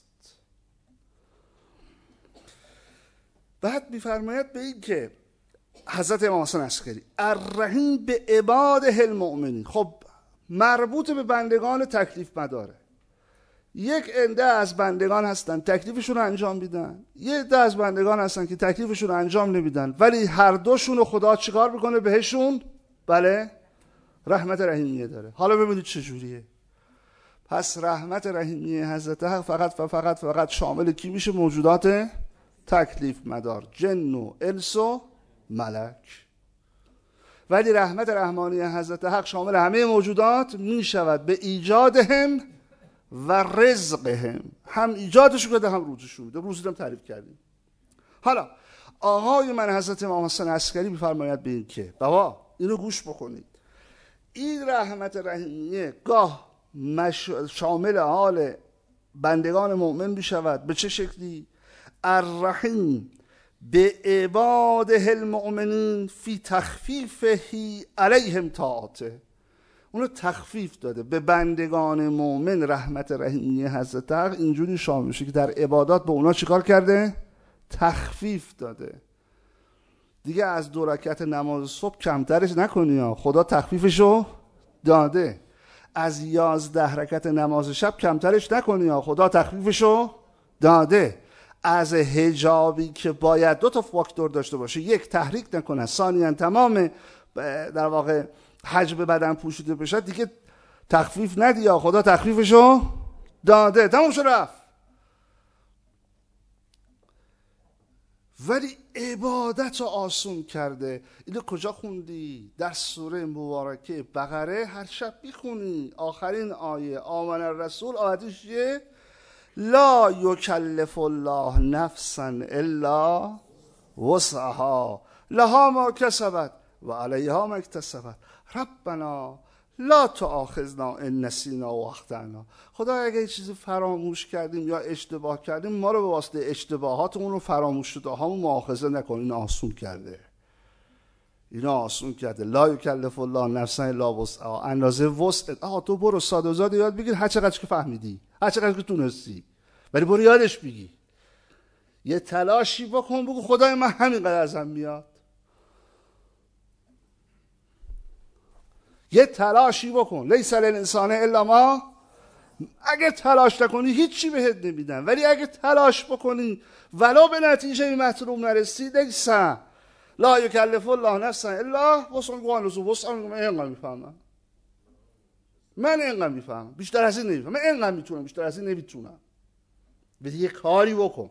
بعد میفرماید به این که حضرت امام حسن عسکری الرحیم به عباده المؤمنین، خب مربوط به بندگان تکلیف مداره. یک عده از بندگان هستن تکلیفشون رو انجام میدن، یه عده از بندگان هستن که تکلیفشون رو انجام نمیدن، ولی هر دوشون رو خدا چیکار میکنه بهشون؟ بله، رحمت رحیمیه داره. حالا ببینید چجوریه. پس رحمت رحیمیه حضرت حق فقط و فقط فقط شامل کی میشه؟ موجودات تکلیف مدار، جن و انس و ملک. ولی رحمت رحمانی حضرت حق شامل همه موجودات می شود به ایجادهم و رزقهم. هم ایجادشون کرده هم روزشون میده. روزی هم تعریف کردیم. حالا آقای من حضرت امام حسن عسکری میفرماید به این که بابا اینو گوش بکنید، این رحمت رحیمیه گاه مش... شامل حال بندگان مؤمن می شود. به چه شکلی؟ الرحیم به عباده المؤمنین فی تخفیفهی علیهم طاعته. اونو تخفیف داده به بندگان مؤمن. رحمت رحیمی حضرت حق اینجوری شامل میشه که در عبادات به اونا چیکار کرده؟ تخفیف داده. دیگه از دو رکعت نماز صبح کمترش نکنی ها، خدا تخفیفشو داده. از یازده رکعت نماز شب کمترش نکنی ها، خدا تخفیفشو داده. از حجابی که باید دو تا فاکتور داشته باشه، یک تحریک نکنه، ثانیاً تمام در واقع حجب بدن پوشیده بشه، دیگه تخفیف ندی ها، خدا تخفیفشو داده، تمام شد رفت. ولی عبادت رو آسون کرده. اینو کجا خوندی؟ در سوره مبارکه بقره هر شب میخونی. آخرین آیه آمن الرسول آیتش چیه؟ لا یکلف الله نفسا الا وسعها لها ما کسبت و علیها ما اکتسبت ربنا لا تؤاخذنا ان نسینا و اخطأنا. خدا اگه یه چیزی فراموش کردیم یا اشتباه کردیم، ما رو به واسطه اشتباهاتمون و فراموش شده هامون مؤاخذه نکن. این آسون کرده، اینا آسون کرده. لا یکلف الله نفسا الا وسعها، اندازه وسع. آها تو برو ساده و زاده یاد بگیر، هر چقدر که فهمیدی، هر چقدر که تونستی، ولی برو یادش بگی. یه تلاشی بکن، بگو خدای من همینقدر ازم میاد. یه تلاشی بکن. لیس للانسان الا ما. اگه تلاش نکنی هیچی بهت نمیدن، ولی اگه تلاش بکنی ولو به نتیجه مطلوب نرسی، دیسا لا یکلف الله نفسا الا وسعها. من اینقدر میفهمم، من اینقدر میفهمم، بیشتر از این نمیفهمم، من اینقدر میتونم، بیشتر از این نمیتونم. بدی یه کاری بکن.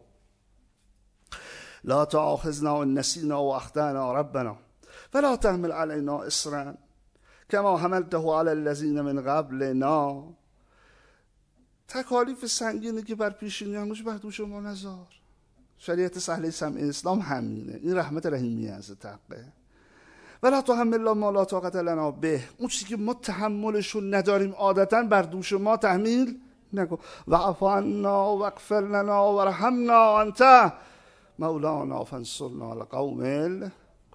لا تؤاخذنا ان نسینا و اخطأنا ربنا ولا تحمل علينا اصرا كما حملته على الذين من قبلنا. تکالیف سنگینی که بر پیشینیان باشه بر دوش ما نذار. شریعت سهله سمع اسلام همینه. این رحمت رحیمی از حقه. ولا تحملنا ما لا طاقة لنا به. اون چیزی که ما تحملشو نداریم عادتا بر دوش ما تحمیل نکن. واعف عنا واغفر لنا وارحمنا انت مولانا فانصرنا على القوم الكافرین.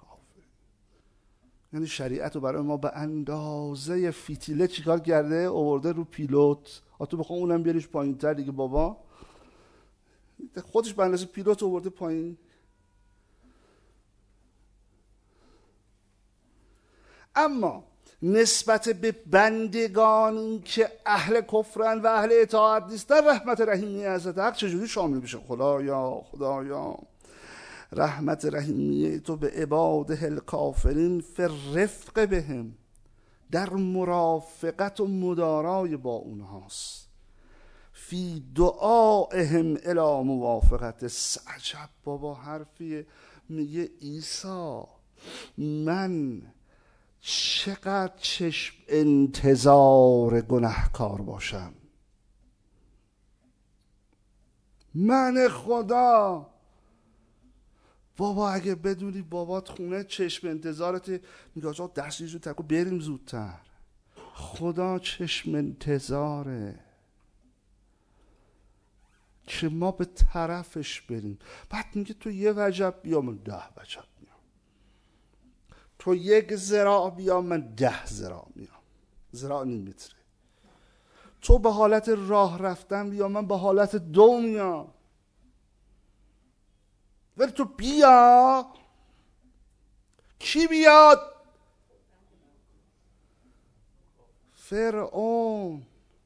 یعنی شریعت رو برای ما به اندازه فتیله چیکار کرده؟ آورده رو پیلوت. تو بخوام اونم بیاریش پایین تر دیگه، بابا خودش به اندازه پیلوت آورده پایین. اما نسبت به بندگانی که اهل کفرن و اهل اطاعت نیستن رحمت رحیمی حضرت حق چجوری شامل بشه؟ خدایا خدایا رحمت رحیمی تو به عباده الکافرین فی رفق بهم، در مرافقت و مدارای با اونهاست، فی دعائهم الی موافقت. عجب بابا حرفیه. میگه عیسی من چقدر چشم انتظار گناهکار باشم، من خدا. بابا اگه بدونی بابات خونه چشم انتظارت، میگه آجا دستی زودتر کن بریم زودتر. خدا چشم انتظاره که ما به طرفش بریم. بعد میگه تو یه وجب بیا من ده وجب میام، تو یک ذراع بیا من ده ذراع میام، ذراع نیم متره. تو به حالت راه رفتن بیا من به حالت دو میام، ولی تو بیا. کی بیاد؟ فرعون.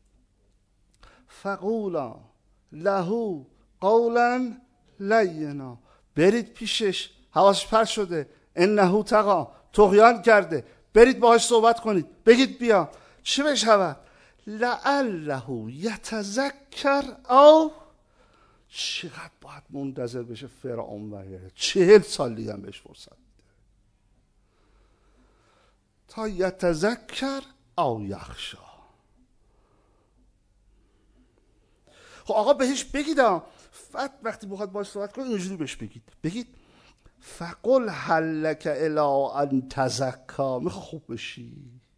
فقولا لهو قولا لینا، برید پیشش، حواسش پرت شده، انه طغی، طغیان کرده، برید باهاش صحبت کنید، بگید بیا. چی بشود؟ لعله یتذکر او. چقدر باید منتظر بشه فرعون بگه؟ چهل سال دیگه هم بهش فرصت میده تا یتذکر او یخشا. خب آقا بهش بگید، وقتی بخواد باش صحبت کنید اینجوری بهش بگید، بگید فقل هل لک الی ان تزکا، میخوای خوب بشی،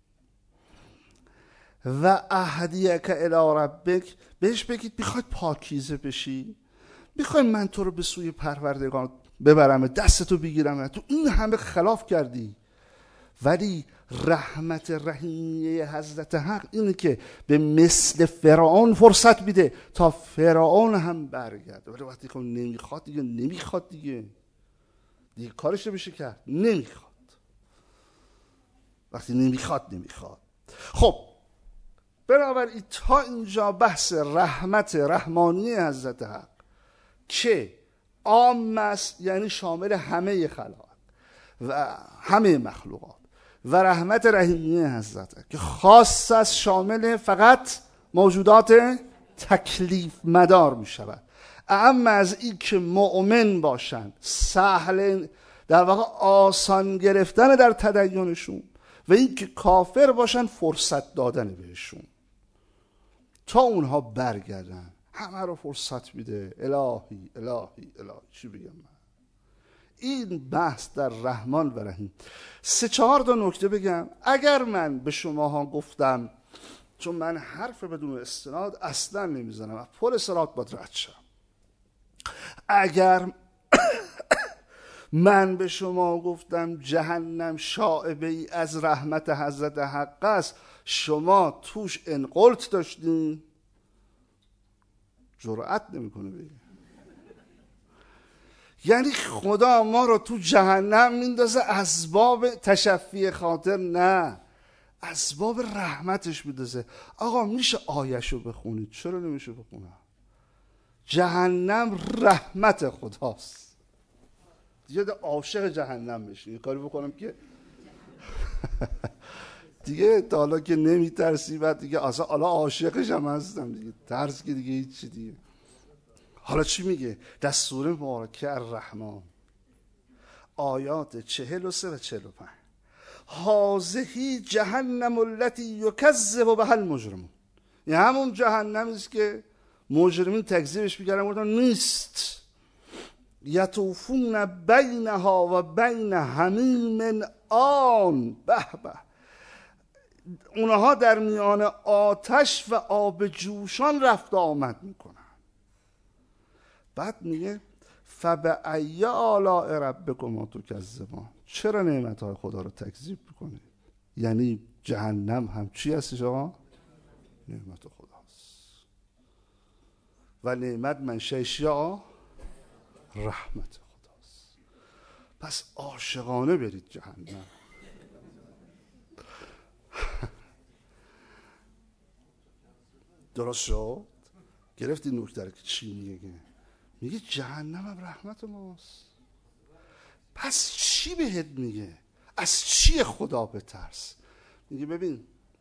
و اهدیک الی ربک، بهش بگید میخواد پاکیزه بشی، میخوای من تو رو به سوی پروردگار ببرم، دستتو بگیرم، تو این همه خلاف کردی. ولی رحمت رحیمیه حضرت حق اینه که به مثل فرعون فرصت میده تا فرعون هم برگرده. ولی وقتی که نمیخواد دیگه نمیخواد دیگه دیگه کارش بشه کرد، نمیخواد. وقتی نمیخواد نمیخواد. خب بنابراین تا اینجا بحث رحمت رحمانی حضرت حق که عام است، یعنی شامل همه خلائق و همه مخلوقات، و رحمت رحیمیه حضرت که خاص است، شامل فقط موجودات تکلیف مدار می شود. اما از این که مؤمن باشند، سهل در واقع آسان گرفتن در تدینشون، و این که کافر باشن فرصت دادن بهشون تا اونها برگردن. همه رو فرصت میده. الهی الهی الهی چی بگم من؟ این بحث در رحمان و رحیم. سه چهار تا نکته بگم. اگر من به شماها گفتم، چون من حرف بدون استناد اصلا نمیزنم، پل صراط باید رد شم، اگر من به شما گفتم جهنم شائبه ای از رحمت حضرت حق است، شما توش انقلت داشتین، جرأت نمیکنه بگه. یعنی خدا ما رو تو جهنم میندازه اسباب تشفی خاطر؟ نه، اسباب رحمتش میندازه. آقا میشه آیشو بخونید؟ چرا نمیشه بخونم؟ جهنم رحمت خداست. دیگه عاشق جهنم بشین، یه کاری بکنم که دیگه تا حالا که نمیترسی، بعد دیگه اصلا حالا عاشقش هم هستم دیگه، ترس که دیگه هیچی دیگه. حالا چی میگه؟ در سوره مبارکه الرحمن آیات چهل و سه و چهل و پنج، هذه جهنم التي یکذب بها المجرمون، این همون جهنمی است که مجرمین تکذیبش میکردن، گفتن نیست. یطوفون بینها و بین حمیم آن، به به، اونها در میان آتش و آب جوشان رفت آمد میکنن. بعد میگه فبأی آلاء ربکما تکذبان، چرا نعمتهای خدا رو تکذیب میکنید؟ یعنی جهنم هم چی هستش آقا؟ نعمت خداست. و نعمت منشأش یا رحمت خداست. پس عاشقانه برید جهنم. درست شد؟ گرفتی نکته رو که چی میگه؟ میگه جهنم هم رحمت ماست. پس چی بهت میگه؟ از چی خدا بترس؟ میگه ببین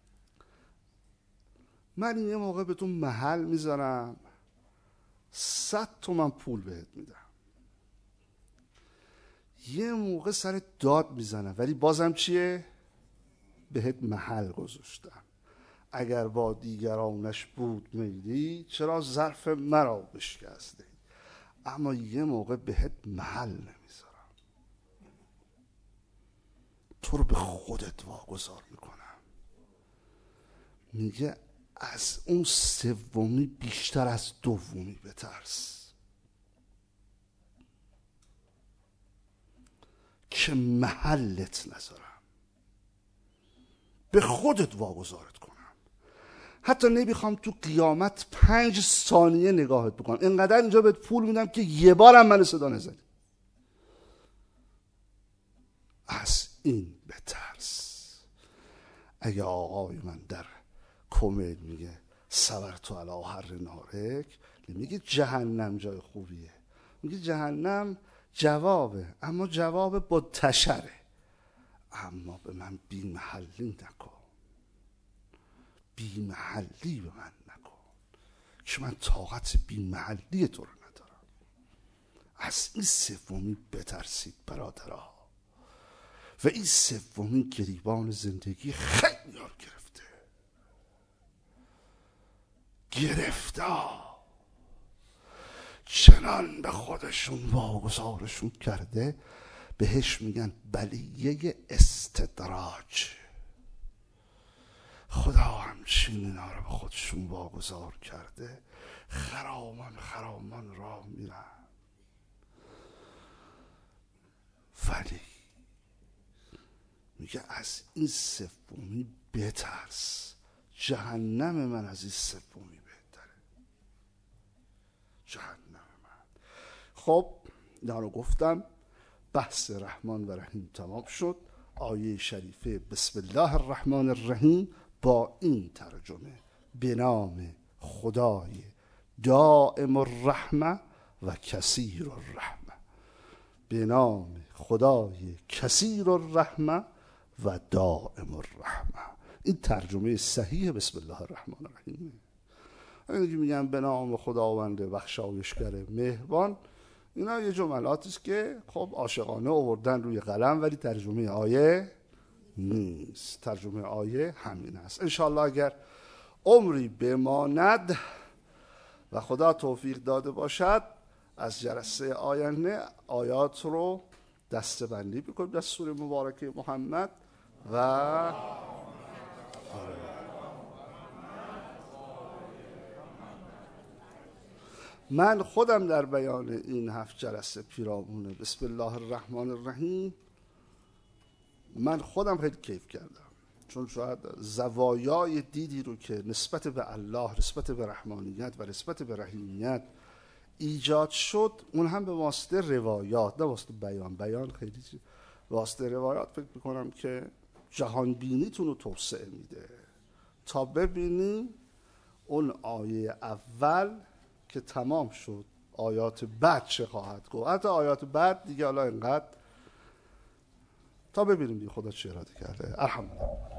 من یه موقع به تو محل میذارم، صد تومن پول بهت میدم، یه موقع سر داد میزنم ولی بازم چیه؟ بهت محل گذاشتم. اگر با دیگرانش بود میلی، چرا ظرف مرا بشکستی؟ اما یه موقع بهت محل نمیذارم، تو رو به خودت واگذار میکنم. میگه از اون سومی بیشتر از دومی بترس که محلت نذارم، به خودت واگذارت کنم. حتی نمیخوام تو قیامت پنج ثانیه نگاهت بکنم، اینقدر اینجا بهت پول میدم که یه بارم من صدا نزنی. از این بترس. اگه آقای من در کمد میگه صبرتو علی حر نارک، نمیگه جهنم جای خوبیه، میگه جهنم جوابه، اما جواب با تشره. اما به من بی محلی نکن، بی محلی به من نکن که من طاقت بی محلی تو رو ندارم. از این سومی بترسید برادرها. و این سومی گریبان زندگی خیلی یار گرفته گرفته چنان به خودشون واگذارشون کرده، بهش میگن بلیه استدراج. خدا همچین اینا رو به خودشون واگذار کرده، خرامان خرامان راه میرن. ولی میگه از این سومی بترس، جهنم من از این سومی بهتره، جهنم من. خب اینا رو گفتم، بحث رحمان و رحیم تمام شد. آیه شریفه بسم الله الرحمن الرحیم با این ترجمه: به نام خدای دائم الرحمه و کثیر الرحمه. به نام خدای کثیر الرحمه و دائم الرحمه. این ترجمه صحیح بسم الله الرحمن الرحیم. اینکه میگن به نام خداوند بخشایشگر مهربان، اینا یه جملاتی است که خب عاشقانه آوردن روی قلم، ولی ترجمه آیه نیست. ترجمه آیه همین است. انشالله اگر عمری بماند و خدا توفیق داده باشد، از جلسه آینده آیات رو دسته‌بندی بکنیم در سوره مبارکه محمد و من خودم در بیان این هفت جلسه پیرامون بسم الله الرحمن الرحیم من خودم خیلی کیف کردم، چون شاید زوایای دیدی رو که نسبت به الله، نسبت به رحمانیت و نسبت به رحیمیت ایجاد شد، اون هم به واسطه روایات، نه واسطه بیان. بیان خیلی واسطه روایات فکر میکنم که جهان بینیتون رو توسعه میده تا ببینی اون آیه اول که تمام شد، آیات بعد چه خواهد گفت. حتی آیات بعد دیگه حالا اینقدر تا ببینیم دیگه خدا چه اراده کرده. الحمدلله.